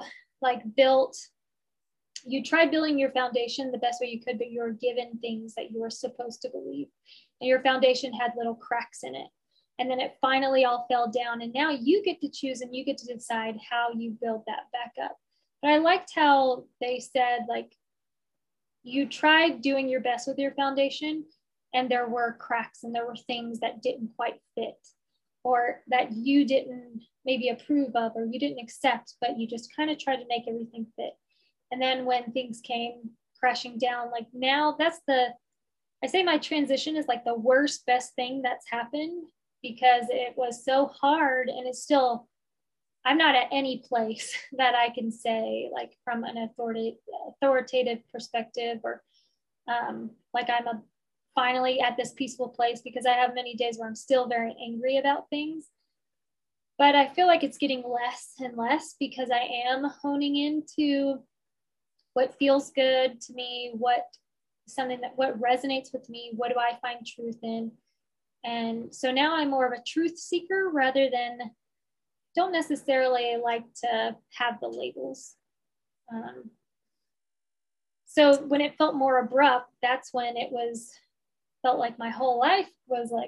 tried building your foundation the best way you could, but you were given things that you were supposed to believe. And your foundation had little cracks in it. And then it finally all fell down. And now you get to choose and you get to decide how you build that back up. But I liked how they said, like, you tried doing your best with your foundation and there were cracks and there were things that didn't quite fit or that you didn't maybe approve of or you didn't accept, but you just kind of tried to make everything fit. And then when things came crashing down, like now I say my transition is like the worst, best thing that's happened because it was so hard and it's still, I'm not at any place that I can say like from an authoritative perspective or like I'm finally at this peaceful place, because I have many days where I'm still very angry about things. But I feel like it's getting less and less because I am honing into what feels good to me, what resonates with me, what do I find truth in. And so now I'm more of a truth seeker rather than, don't necessarily like to have the labels. So when it felt more abrupt, that's when felt like my whole life was like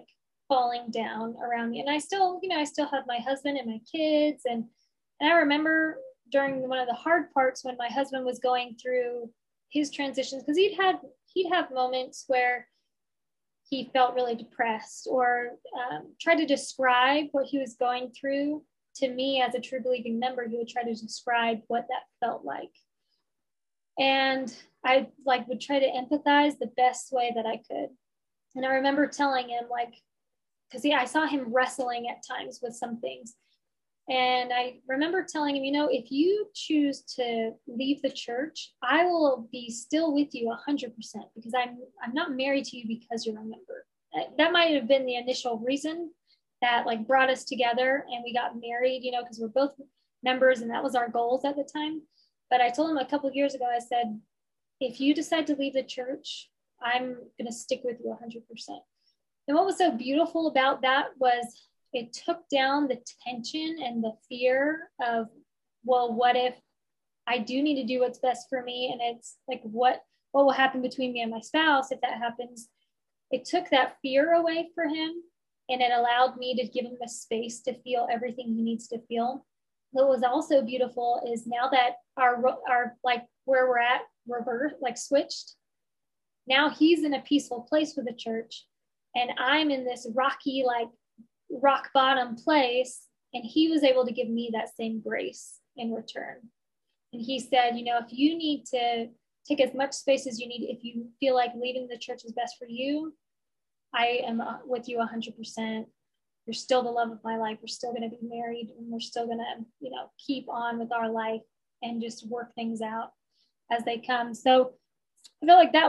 falling down around me. And I still, I still have my husband and my kids. And I remember during one of the hard parts when my husband was going through his transitions, because he'd have moments where he felt really depressed or tried to describe what he was going through to me as a true believing member. He would try to describe what that felt like. And I would try to empathize the best way that I could. And I remember telling him, because I saw him wrestling at times with some things. And I remember telling him, if you choose to leave the church, I will be still with you 100% because I'm not married to you because you're a member. That might have been the initial reason that brought us together and we got married, because we're both members and that was our goals at the time. But I told him a couple of years ago, I said, if you decide to leave the church, I'm going to stick with you 100%. And what was so beautiful about that was it took down the tension and the fear of, well, what if I do need to do what's best for me? And it's what will happen between me and my spouse if that happens? It took that fear away for him, and it allowed me to give him the space to feel everything he needs to feel. What was also beautiful is now that our where we're at reversed, switched. Now he's in a peaceful place with the church, and I'm in this rocky, rock bottom place, and he was able to give me that same grace in return. And he said, if you need to take as much space as you need, if you feel like leaving the church is best for you, I am with you 100%. You're still the love of my life. We're still going to be married, and we're still going to, keep on with our life and just work things out as they come. So I feel like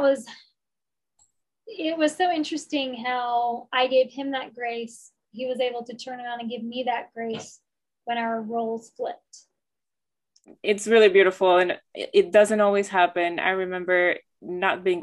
it was so interesting how I gave him that grace. He was able to turn around and give me that grace when our roles flipped. It's really beautiful, and it doesn't always happen. I remember not being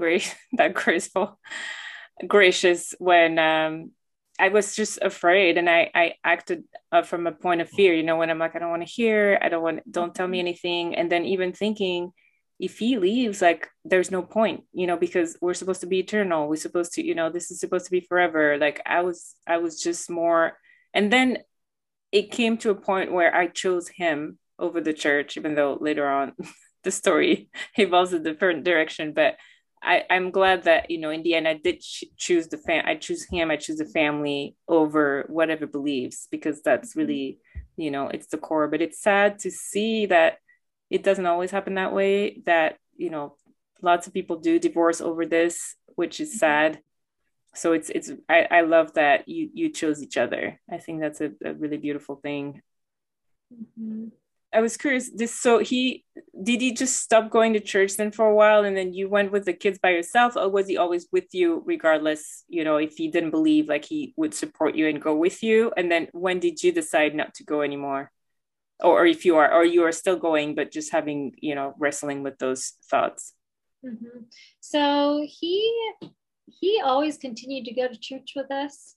gracious when I was just afraid, and I acted from a point of fear, when I'm like, I don't want to hear, don't tell me anything. And then even thinking, if he leaves, there's no point, because we're supposed to be eternal. We're supposed to, this is supposed to be forever. I was just more, and then it came to a point where I chose him over the church, even though later on the story evolves a different direction. But I'm glad that, in the end, I did choose I choose him, I choose the family over whatever beliefs, because that's really, it's the core. But it's sad to see that it doesn't always happen that way, that, lots of people do divorce over this, which is sad. So I love that you chose each other. I think that's a really beautiful thing. Mm-hmm. I was curious, did he just stop going to church then for a while, and then you went with the kids by yourself, or was he always with you regardless, if he didn't believe, he would support you and go with you? And then when did you decide not to go anymore? Or if you are still going, but just having, wrestling with those thoughts? Mm-hmm. So he always continued to go to church with us.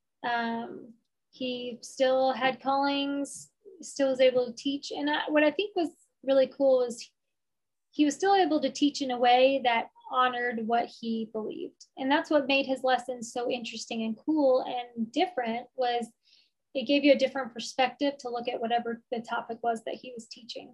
He still had callings, still was able to teach. And what I think was really cool was he was still able to teach in a way that honored what he believed. And that's what made his lessons so interesting and cool and different, was it gave you a different perspective to look at whatever the topic was that he was teaching.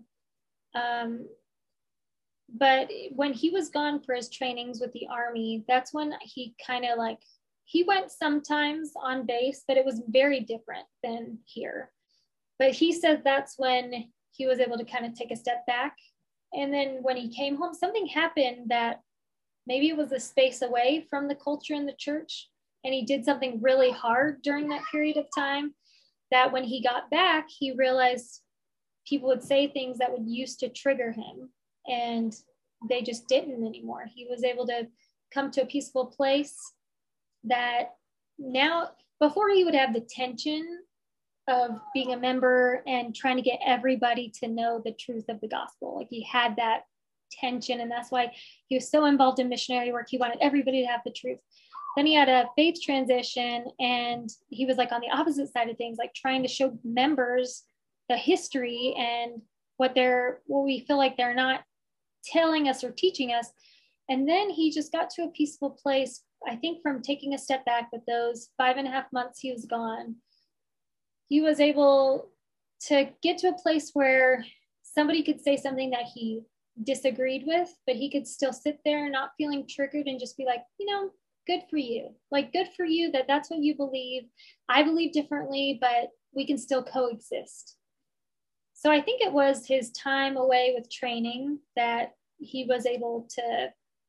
But when he was gone for his trainings with the Army, that's when he kind of he went sometimes on base, but it was very different than here. But he said that's when he was able to kind of take a step back. And then when he came home, something happened that maybe it was a space away from the culture in the church. And he did something really hard during that period of time, that when he got back, he realized people would say things that would used to trigger him, and they just didn't anymore. He was able to come to a peaceful place that now, before he would have the tension of being a member and trying to get everybody to know the truth of the gospel. He had that tension, and that's why he was so involved in missionary work. He wanted everybody to have the truth. Then he had a faith transition, and he was on the opposite side of things, trying to show members the history and what we feel like they're not telling us or teaching us. And then he just got to a peaceful place I think from taking a step back with those 5.5 months he was gone, he was able to get to a place where somebody could say something that he disagreed with, but he could still sit there not feeling triggered and just be like, good for you. Like, good for you that that's what you believe. I believe differently, but we can still coexist. So I think it was his time away with training that he was able to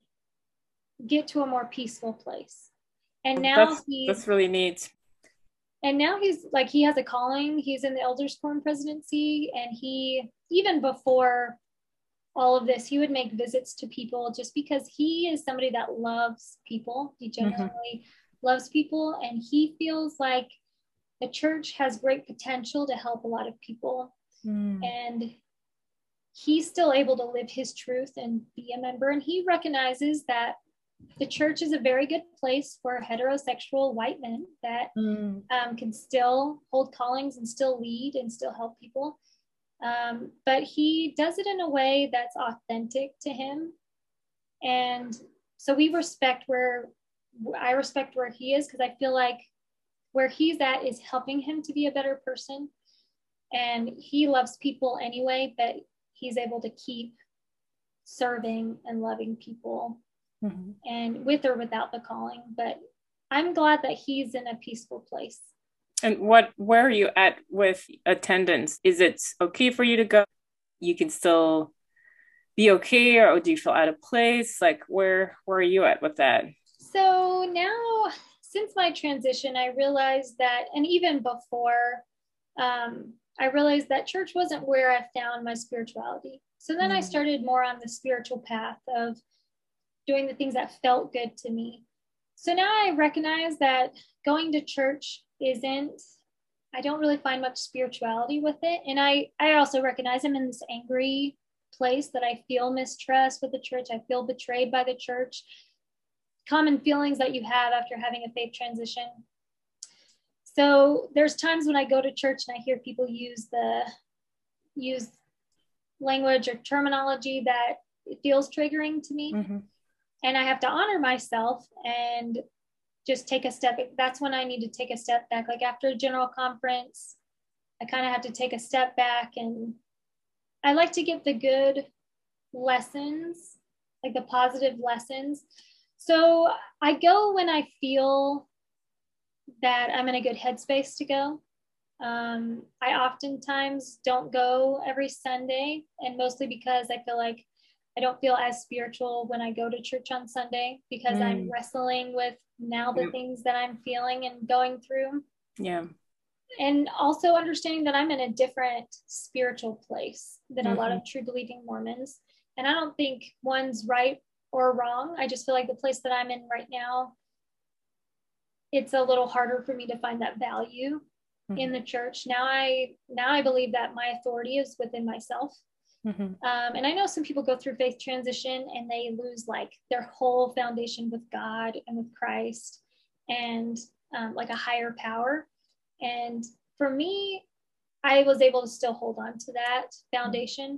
get to a more peaceful place. And now that's really neat. And now he has a calling. He's in the Elders Quorum presidency, and he, even before all of this, he would make visits to people just because he is somebody that loves people. He genuinely loves people, and he feels like the church has great potential to help a lot of people. And he's still able to live his truth and be a member. And he recognizes that the church is a very good place for heterosexual white men that can still hold callings and still lead and still help people. But he does it in a way that's authentic to him. And so I respect where he is, because I feel like where he's at is helping him to be a better person. And he loves people anyway, but he's able to keep serving and loving people, and with or without the calling. But I'm glad that he's in a peaceful place. And where are you at with attendance? Is it okay for you to go? You can still be okay, or do you feel out of place? Like, where are you at with that? So now, since my transition, I realized that, and even before, I realized that church wasn't where I found my spirituality. So then I started more on the spiritual path of doing the things that felt good to me. So now I recognize that going to church I don't really find much spirituality with it. And I also recognize I'm in this angry place that I feel mistrust with the church. I feel betrayed by the church. Common feelings that you have after having a faith transition. So there's times when I go to church and I hear people use language or terminology that it feels triggering to me. And I have to honor myself and just take a step. That's when I need to take a step back. Like after a general conference, I kind of have to take a step back, and I like to get the good lessons, like the positive lessons. So I go when I feel that I'm in a good headspace to go. I oftentimes don't go every Sunday, and mostly because I feel like I don't feel as spiritual when I go to church on Sunday, because I'm wrestling with now the things that I'm feeling and going through. Yeah. And also understanding that I'm in a different spiritual place than a lot of true believing Mormons. And I don't think one's right or wrong. I just feel like the place that I'm in right now, it's a little harder for me to find that value in the church. Now I believe that my authority is within myself. And I know some people go through faith transition and they lose like their whole foundation with God and with Christ and like a higher power. And for me, I was able to still hold on to that foundation.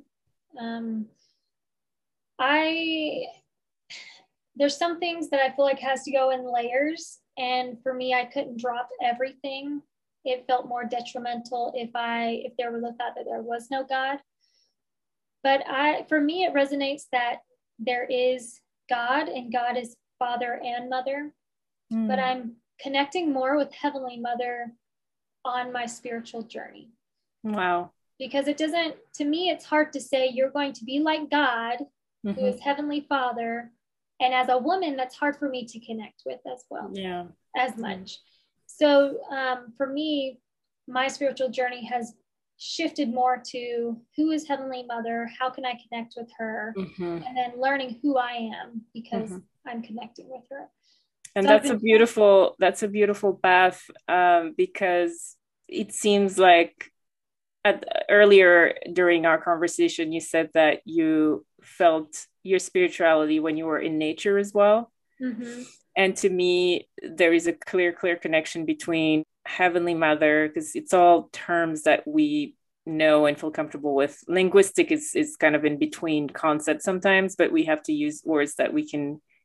There's some things that I feel like has to go in layers. And for me, I couldn't drop everything. It felt more detrimental if there was a thought that there was no God. But for me, it resonates that there is God, and God is Father and Mother. But I'm connecting more with Heavenly Mother on my spiritual journey. Wow. Because to me, it's hard to say you're going to be like God, who is Heavenly Father. And as a woman, that's hard for me to connect with as well. Yeah. As much. So for me, my spiritual journey has shifted more to who is Heavenly Mother, how can I connect with her, and then learning who I am because I'm connecting with her. And so that's a beautiful path, because it seems like earlier during our conversation, you said that you felt your spirituality when you were in nature as well. And to me, there is a clear connection between Heavenly Mother, because it's all terms that we know and feel comfortable with. Linguistic is kind of in between concepts sometimes, but we have to use words that we can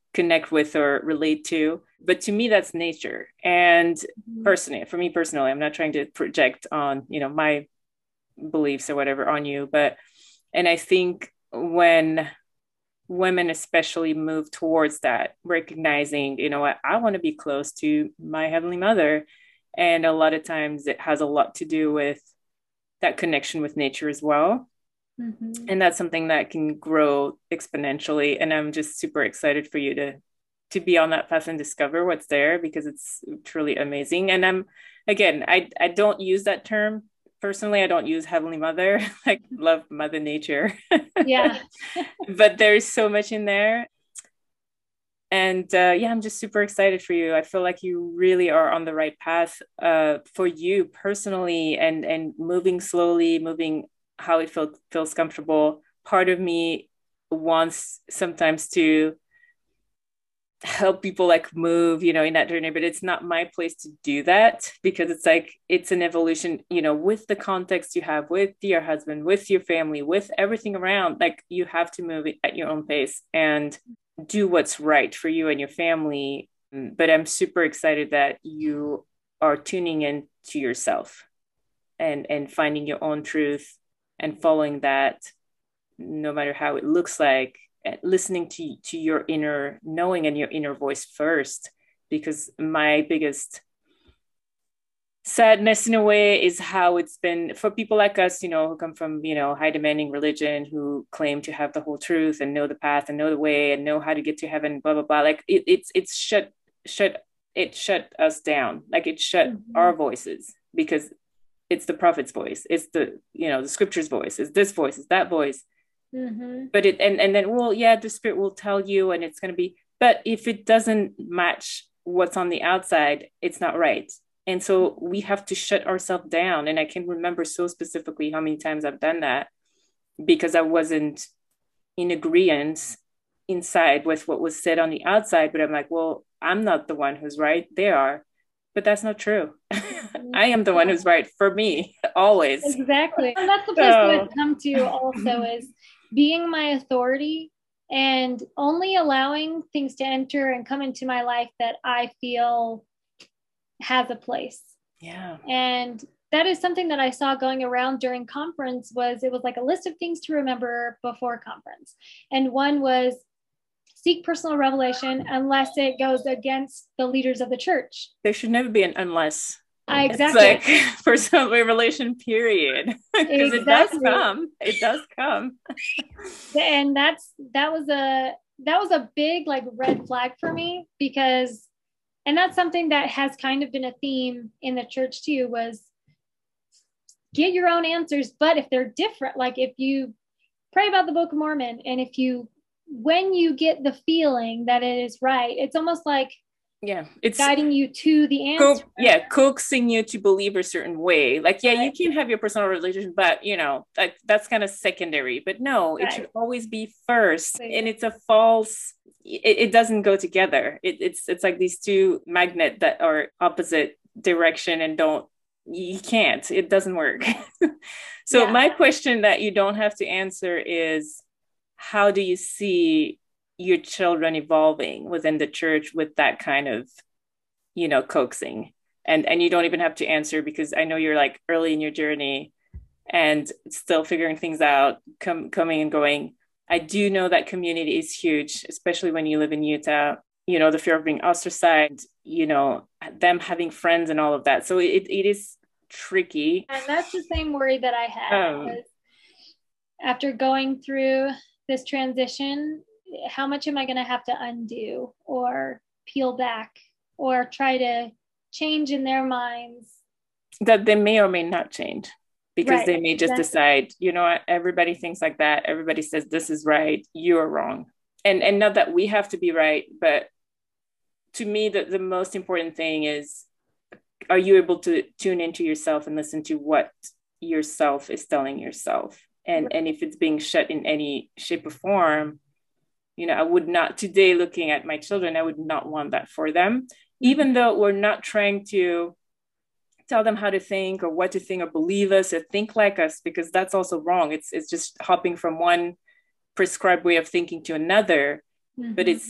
connect with or relate to. But to me, that's nature. And for me personally, I'm not trying to project on, my beliefs or whatever on you, and I think when women especially move towards that, recognizing, what, I want to be close to my Heavenly Mother. And a lot of times it has a lot to do with that connection with nature as well. Mm-hmm. And that's something that can grow exponentially. And I'm just super excited for you to be on that path and discover what's there, because it's truly amazing. And I don't use that term personally. I don't use Heavenly Mother. I love Mother Nature. Yeah. But there's so much in there. And I'm just super excited for you. I feel like you really are on the right path for you personally, and moving slowly, moving how it feels comfortable. Part of me wants sometimes to help people like move, in that journey, but it's not my place to do that, because it's like, it's an evolution, with the context you have with your husband, with your family, with everything around. Like, you have to move at your own pace and do what's right for you and your family. But I'm super excited that you are tuning in to yourself and finding your own truth and following that, no matter how it looks like, listening to your inner knowing and your inner voice first. Because my biggest sadness in a way is how it's been for people like us, who come from, high demanding religion, who claim to have the whole truth and know the path and know the way and know how to get to heaven, blah, blah, blah. Like it shut us down. Like, it shut our voices, because it's the prophet's voice. It's the, the scripture's voice. It's this voice. It's that voice. Mm-hmm. But and then, well, yeah, the Spirit will tell you, and it's going to be, but if it doesn't match what's on the outside, it's not right. And so we have to shut ourselves down. And I can remember so specifically how many times I've done that, because I wasn't in agreement inside with what was said on the outside. But I'm like, well, I'm not the one who's right. They are. But that's not true. I am the one who's right for me, always. Exactly. And that's the place that I've come to also, is being my authority and only allowing things to enter and come into my life that I feel has a place. Yeah. And that is something that I saw going around during conference. It was like a list of things to remember before conference. And one was seek personal revelation unless it goes against the leaders of the church. There should never be an unless. Exactly. It's like personal revelation, period. Because exactly. It does come. And that was a big like red flag for me, because, and that's something that has kind of been a theme in the church too, was get your own answers. But if they're different, like if you pray about the Book of Mormon, and when you get the feeling that it is right, it's almost like, it's guiding you to the answer. Coaxing you to believe a certain way. Like, you can have your personal religion, but like that's kind of secondary. But no, it should always be first. And it's a false. It doesn't go together. It's like these two magnets that are opposite direction, and you can't. It doesn't work. So my question that you don't have to answer is, how do you see your children evolving within the church with that kind of, coaxing? And you don't even have to answer, because I know you're like early in your journey and still figuring things out, coming and going. I do know that community is huge, especially when you live in Utah, the fear of being ostracized, them having friends and all of that. So it is tricky. And that's the same worry that I had. After going through this transition, how much am I going to have to undo or peel back or try to change in their minds? That they may or may not change, because they may just decide, everybody thinks like that. Everybody says this is right. You're wrong. And not that we have to be right, but to me, the most important thing is, are you able to tune into yourself and listen to what yourself is telling yourself? And if it's being shut in any shape or form, I would not, today looking at my children, I would not want that for them, even though we're not trying to tell them how to think or what to think or believe us or think like us, because that's also wrong. It's just hopping from one prescribed way of thinking to another. Mm-hmm. But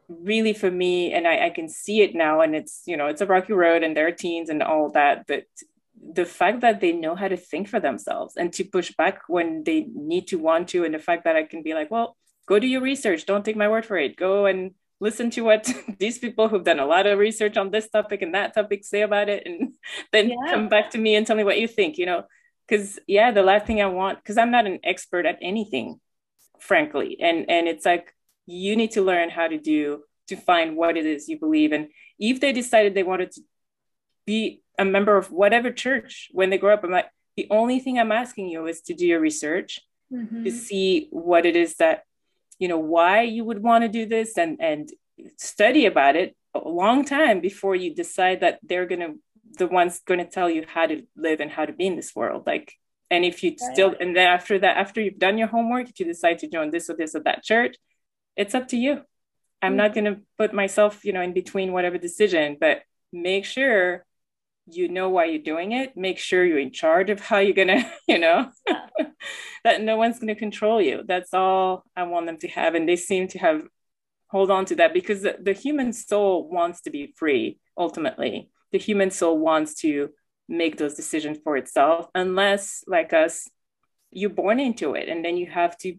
really for me, and I can see it now, and it's, you know, it's a rocky road and they're teens and all that, but the fact that they know how to think for themselves and to push back when they need to want to, and the fact that I can be like, well, go do your research, don't take my word for it, go and listen to what these people who've done a lot of research on this topic and that topic say about it, and then come back to me and tell me what you think, you know. Because the last thing I want, because I'm not an expert at anything, frankly, and it's like, you need to learn how to find what it is you believe. And if they decided they wanted to be a member of whatever church when they grow up, I'm like, the only thing I'm asking you is to do your research, to see what it is that, you know, why you would want to do this, and study about it a long time before you decide that they're the ones going to tell you how to live and how to be in this world. Like, and if you still, and then after that, after you've done your homework, if you decide to join this or this or that church, it's up to you. I'm not going to put myself, you know, in between whatever decision, but make sure you know why you're doing it. Make sure you're in charge of how you're going to, you know, that no one's going to control you. That's all I want them to have. And they seem to hold on to that, because the human soul wants to be free. Ultimately, the human soul wants to make those decisions for itself, unless, like us, you're born into it. And then you have to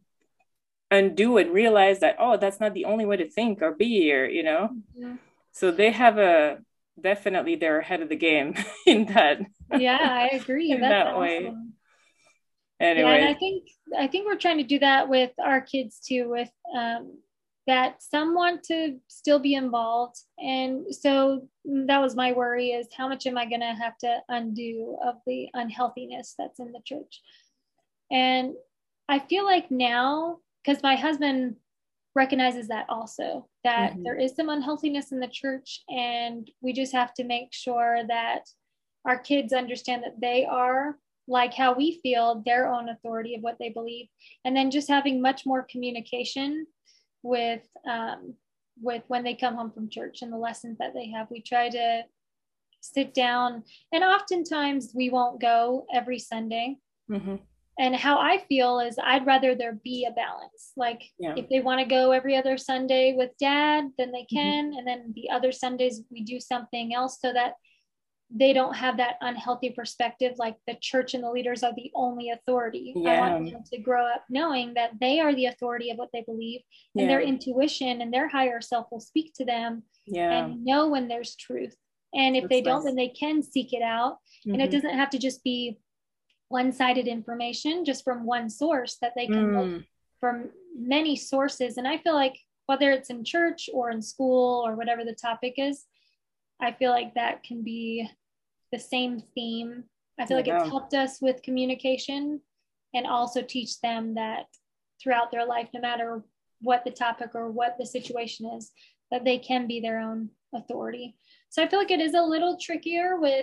undo and realize that, oh, that's not the only way to think or be here, you know. So they have definitely they're ahead of the game in that. I agree. That's that awesome way. Anyway, and I think we're trying to do that with our kids too, with that some want to still be involved. And so that was my worry, is how much am I going to have to undo of the unhealthiness that's in the church. And I feel like now, because my husband recognizes that also, that there is some unhealthiness in the church, and we just have to make sure that our kids understand that they are, like how we feel, their own authority of what they believe. And then just having much more communication with when they come home from church and the lessons that they have. We try to sit down, and oftentimes we won't go every Sunday. And how I feel is I'd rather there be a balance. Like if they want to go every other Sunday with dad, then they can. And then the other Sundays we do something else, so that they don't have that unhealthy perspective, like the church and the leaders are the only authority. I want them to grow up knowing that they are the authority of what they believe, and their intuition and their higher self will speak to them and know when there's truth. And if they don't, then they can seek it out. And it doesn't have to just be one-sided information just from one source, that they can look from many sources. And I feel like whether it's in church or in school or whatever the topic is, I feel like that can be the same theme. I feel like it's helped us with communication, and also teach them that throughout their life, no matter what the topic or what the situation is, that they can be their own authority. So I feel like it is a little trickier with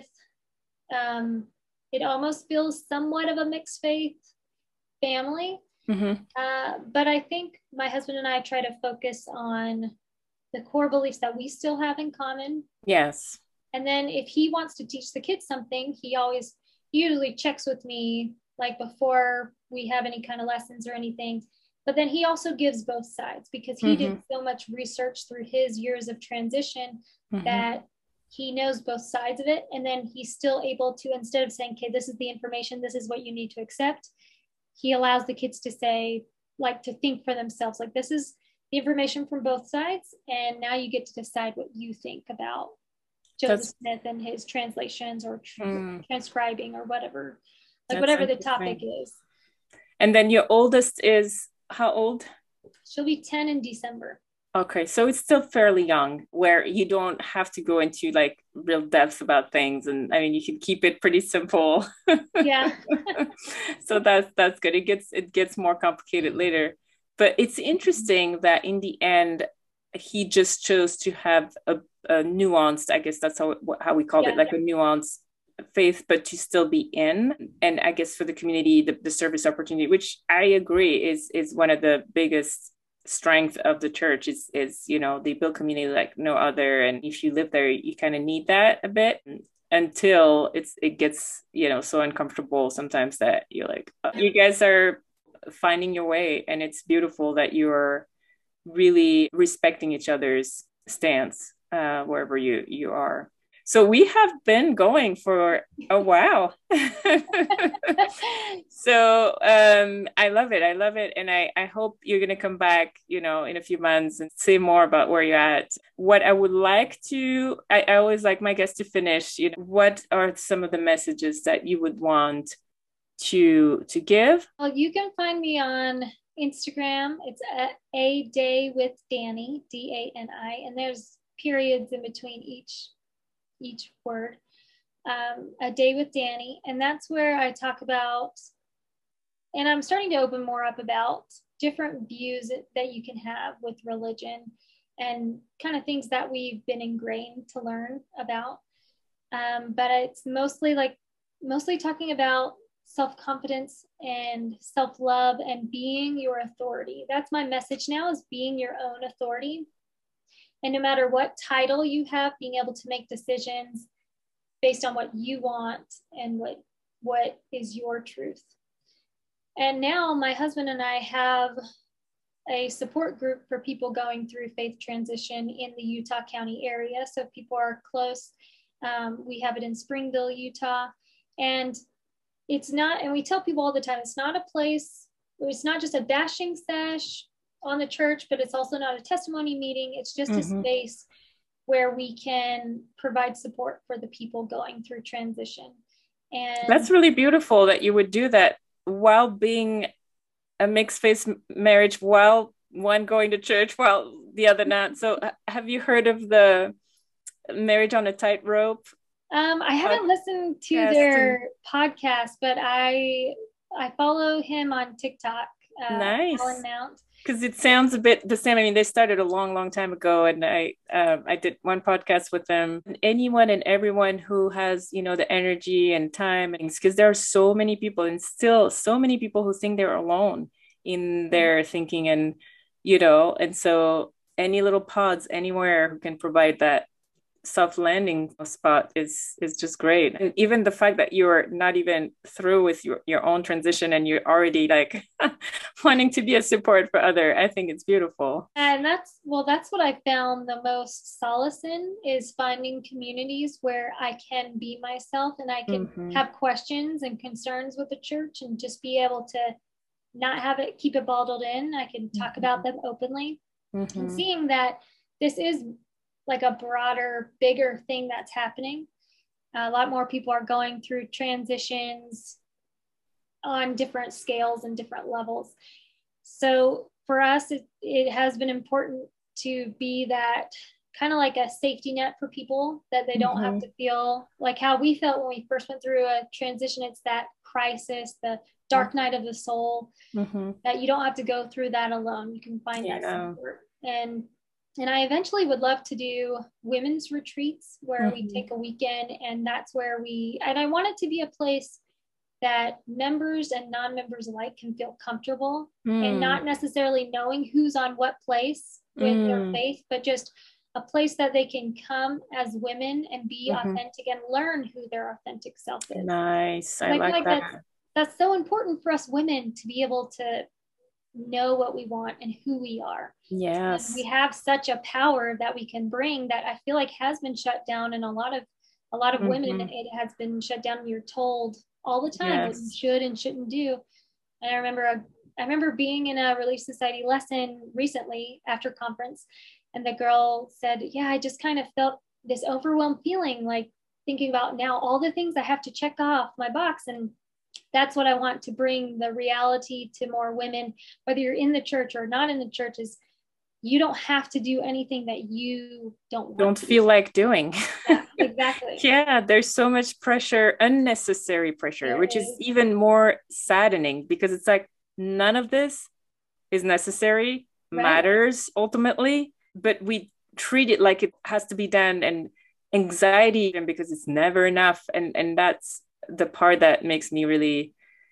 it almost feels somewhat of a mixed faith family. But I think my husband and I try to focus on the core beliefs that we still have in common. Yes. And then if he wants to teach the kids something, he usually checks with me, like before we have any kind of lessons or anything. But then he also gives both sides, because he did so much research through his years of transition that he knows both sides of it. And then he's still able to, instead of saying, okay, this is the information, this is what you need to accept, he allows the kids to say, like, to think for themselves, like, this is the information from both sides, and now you get to decide what you think about Joseph Smith and his translations or transcribing or whatever, like whatever the topic is. And then your oldest is how old? She'll be 10 in December. Okay, so it's still fairly young, where you don't have to go into like real depths about things, and I mean, you can keep it pretty simple. Yeah. So that's good. It gets more complicated later, but it's interesting that in the end, he just chose to have a nuanced, I guess that's how we called it, like a nuanced faith, but to still be in. And I guess for the community, the service opportunity, which I agree is one of the biggest strength of the church, is you know, they build community like no other. And if you live there, you kind of need that a bit, until it gets, you know, so uncomfortable sometimes that you're like, you guys are finding your way, and it's beautiful that you're really respecting each other's stance wherever you are. So we have been going for a while. So I love it. I love it. And I hope you're going to come back, in a few months and say more about where you're at. What I would like to, I always like my guests to finish, what are some of the messages that you would want to give? Well, you can find me on Instagram. It's a day with Dani, Dani, and there's periods in between each word. A day with Dani, and that's where I talk about, and I'm starting to open more up about different views that you can have with religion and kind of things that we've been ingrained to learn about. But it's mostly talking about self-confidence and self-love and being your authority. That's my message now, is being your own authority. And no matter what title you have, being able to make decisions based on what you want and what is your truth. And now my husband and I have a support group for people going through faith transition in the Utah County area. So if people are close, we have it in Springville, Utah. And it's not, and we tell people all the time, it's not a place, it's not just a bashing sesh on the church, but it's also not a testimony meeting. It's just a space where we can provide support for the people going through transition. And that's really beautiful that you would do that while being a mixed faith marriage, while one going to church while the other not. So have you heard of the Marriage on a Tightrope? I haven't listened to their podcast, but I follow him on TikTok. Nice. Alan Mount. Because it sounds a bit the same. I mean, they started a long, long time ago, and I did one podcast with them. Anyone and everyone who has, the energy and time, because there are so many people, and still so many people who think they're alone in their thinking, and and so any little pods anywhere who can provide that soft landing spot is just great. And even the fact that you're not even through with your own transition and you're already like wanting to be a support for other, I think it's beautiful. And that's what I found the most solace in, is finding communities where I can be myself and I can have questions and concerns with the church and just be able to not keep it bottled in. I can talk about them openly, and seeing that this is like a broader, bigger thing that's happening. A lot more people are going through transitions on different scales and different levels. So for us, it has been important to be that kind of like a safety net for people, that they don't have to feel like how we felt when we first went through a transition. It's that crisis, the dark night of the soul, that you don't have to go through that alone. You can find that support. And I eventually would love to do women's retreats where we take a weekend, and that's where and I want it to be a place that members and non-members alike can feel comfortable and not necessarily knowing who's on what place with their faith, but just a place that they can come as women and be authentic and learn who their authentic self is. Nice. I like that. That's so important for us women to be able to know what we want and who we are. Yes. And we have such a power that we can bring that I feel like has been shut down, and a lot of women, it has been shut down, and you're told all the time what you should and shouldn't do. And I remember being in a Relief Society lesson recently after conference, and the girl said, I just kind of felt this overwhelmed feeling, like thinking about now all the things I have to check off my box. And that's what I want to bring the reality to more women, whether you're in the church or not in the church, is you don't have to do anything that you don't feel like doing. Yeah, exactly. There's so much pressure, unnecessary pressure, which is even more saddening, because it's like none of this is necessary, matters ultimately, but we treat it like it has to be done, and anxiety, and because it's never enough. And that's the part that makes me really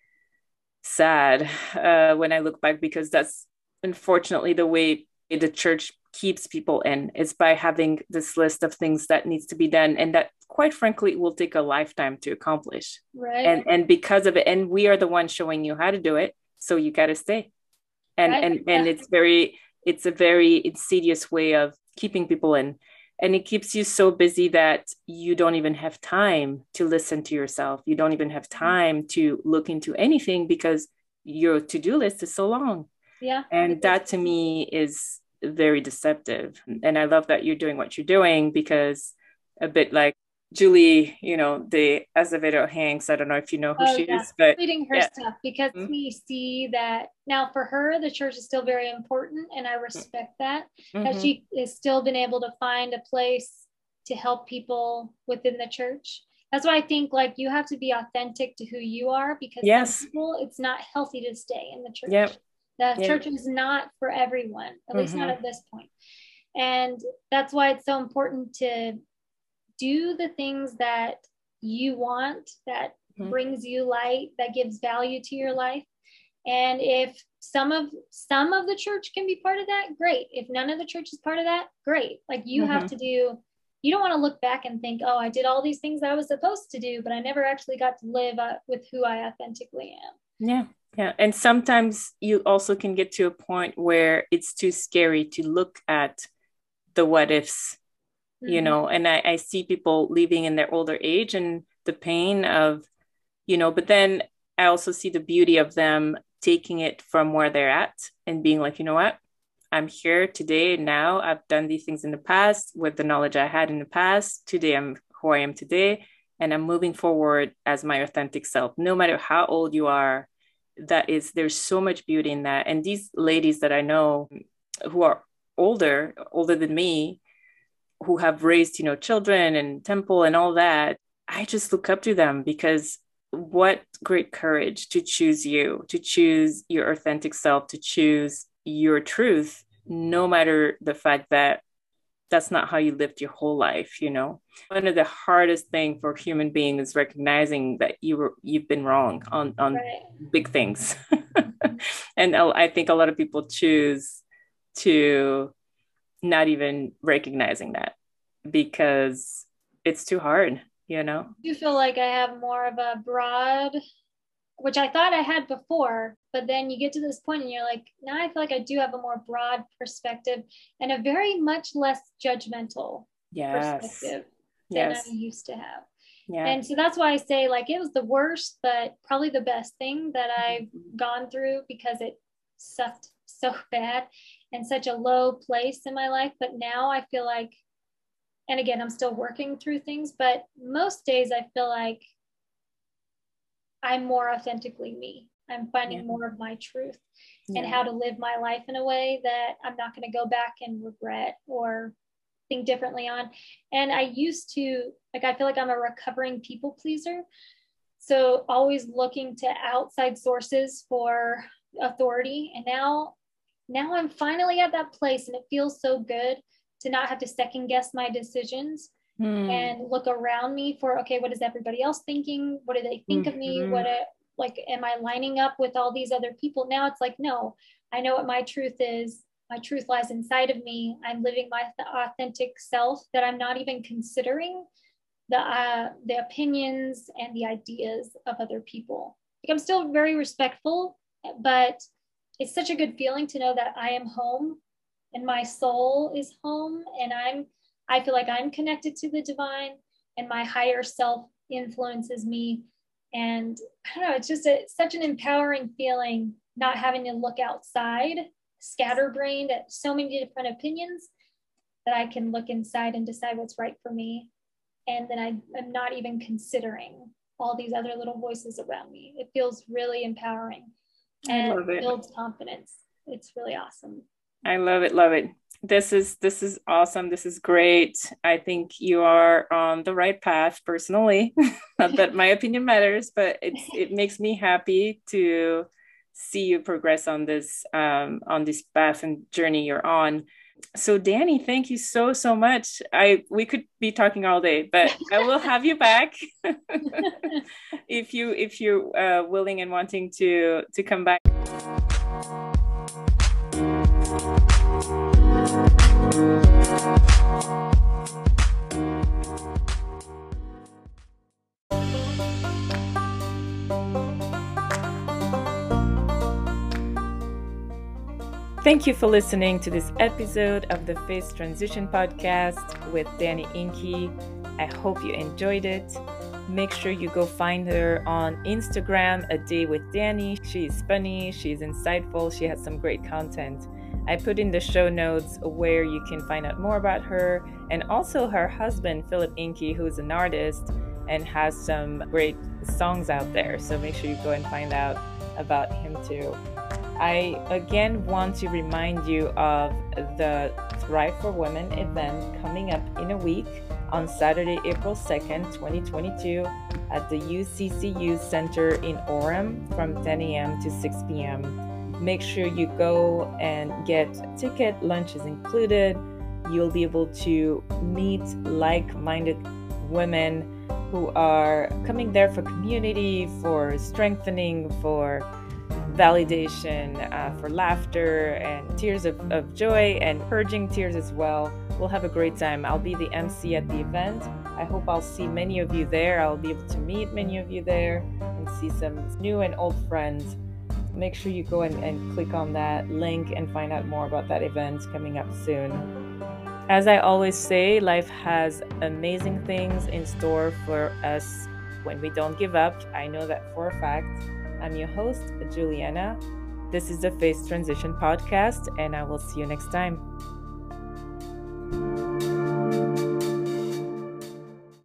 sad when I look back, because that's unfortunately the way the church keeps people in, is by having this list of things that needs to be done, and that quite frankly will take a lifetime to accomplish. And because of it, and we are the ones showing you how to do it, so you got to stay. And it's very it's a very insidious way of keeping people in. And it keeps you so busy that you don't even have time to listen to yourself. You don't even have time to look into anything because your to-do list is so long. Yeah. And that to me is very deceptive. And I love that you're doing what you're doing, because a bit like Julie, the Azevedo Hanks, I don't know if you know who she is, but reading her stuff, because we see that now for her, the church is still very important. And I respect that she has still been able to find a place to help people within the church. That's why I think like you have to be authentic to who you are, because some people, it's not healthy to stay in the church. The church is not for everyone, at least not at this point. And that's why it's so important to do the things that you want, that brings you light, that gives value to your life. And if some of the church can be part of that, great. If none of the church is part of that, great. Like you have to do, you don't want to look back and think, oh, I did all these things I was supposed to do, but I never actually got to live with who I authentically am. Yeah. Yeah. And sometimes you also can get to a point where it's too scary to look at the what ifs, and I see people leaving in their older age and the pain of, but then I also see the beauty of them taking it from where they're at and being like, you know what, I'm here today. Now I've done these things in the past with the knowledge I had in the past. Today, I'm who I am today, and I'm moving forward as my authentic self, no matter how old you are. There's so much beauty in that. And these ladies that I know who are older than me, who have raised, children and temple and all that, I just look up to them, because what great courage to choose your authentic self, to choose your truth, no matter the fact that that's not how you lived your whole life. One of the hardest thing for human being is recognizing that you've been wrong on big things. And I think a lot of people choose to not even recognizing that because it's too hard. I do feel like I have more of a broad, which I thought I had before, but then you get to this point and you're like, now I feel like I do have a more broad perspective and a very much less judgmental perspective than I used to have. Yeah. And so that's why I say like it was the worst, but probably the best thing that I've gone through, because it sucked so bad and such a low place in my life. But now I feel like, and again, I'm still working through things, but most days I feel like I'm more authentically me. I'm finding more of my truth and how to live my life in a way that I'm not going to go back and regret or think differently on. And I used to, I feel like I'm a recovering people pleaser. So always looking to outside sources for authority. And now I'm finally at that place, and it feels so good to not have to second guess my decisions and look around me for, okay, what is everybody else thinking? What do they think of me? Am I lining up with all these other people? Now it's like, no, I know what my truth is. My truth lies inside of me. I'm living my authentic self, that I'm not even considering the opinions and the ideas of other people. I'm still very respectful, but it's such a good feeling to know that I am home and my soul is home, and I feel like I'm connected to the divine, and my higher self influences me. And I don't know, it's just such an empowering feeling, not having to look outside, scatterbrained at so many different opinions, that I can look inside and decide what's right for me. And then I'm not even considering all these other little voices around me. It feels really empowering and builds confidence. It's really awesome. I love it. Love it. This is awesome. This is great. I think you are on the right path personally. Not that my opinion matters, but it makes me happy to see you progress on this path and journey you're on. So Danny, thank you so much. We could be talking all day, but I will have you back if you're willing and wanting to come back. Thank you for listening to this episode of the Face Transition Podcast with Danny Inky. I hope you enjoyed it. Make sure you go find her on Instagram, A Day with Danny. She's funny, she's insightful, she has some great content. I put in the show notes where you can find out more about her and also her husband, Philip Inky, who's an artist and has some great songs out there. So make sure you go and find out about him too. I again want to remind you of the Thrive for Women event coming up in a week on Saturday, April 2nd, 2022 at the UCCU Center in Orem from 10 a.m. to 6 p.m. Make sure you go and get a ticket. Lunch is included. You'll be able to meet like-minded women who are coming there for community, for strengthening, for validation, for laughter and tears of joy and purging tears as well. We'll have a great time. I'll be the MC at the event. I hope I'll see many of you there. I'll be able to meet many of you there and see some new and old friends. Make sure you go and click on that link and find out more about that event coming up soon. As I always say, life has amazing things in store for us when we don't give up. I know that for a fact. I'm your host, Juliana. This is the Face Transition Podcast, and I will see you next time.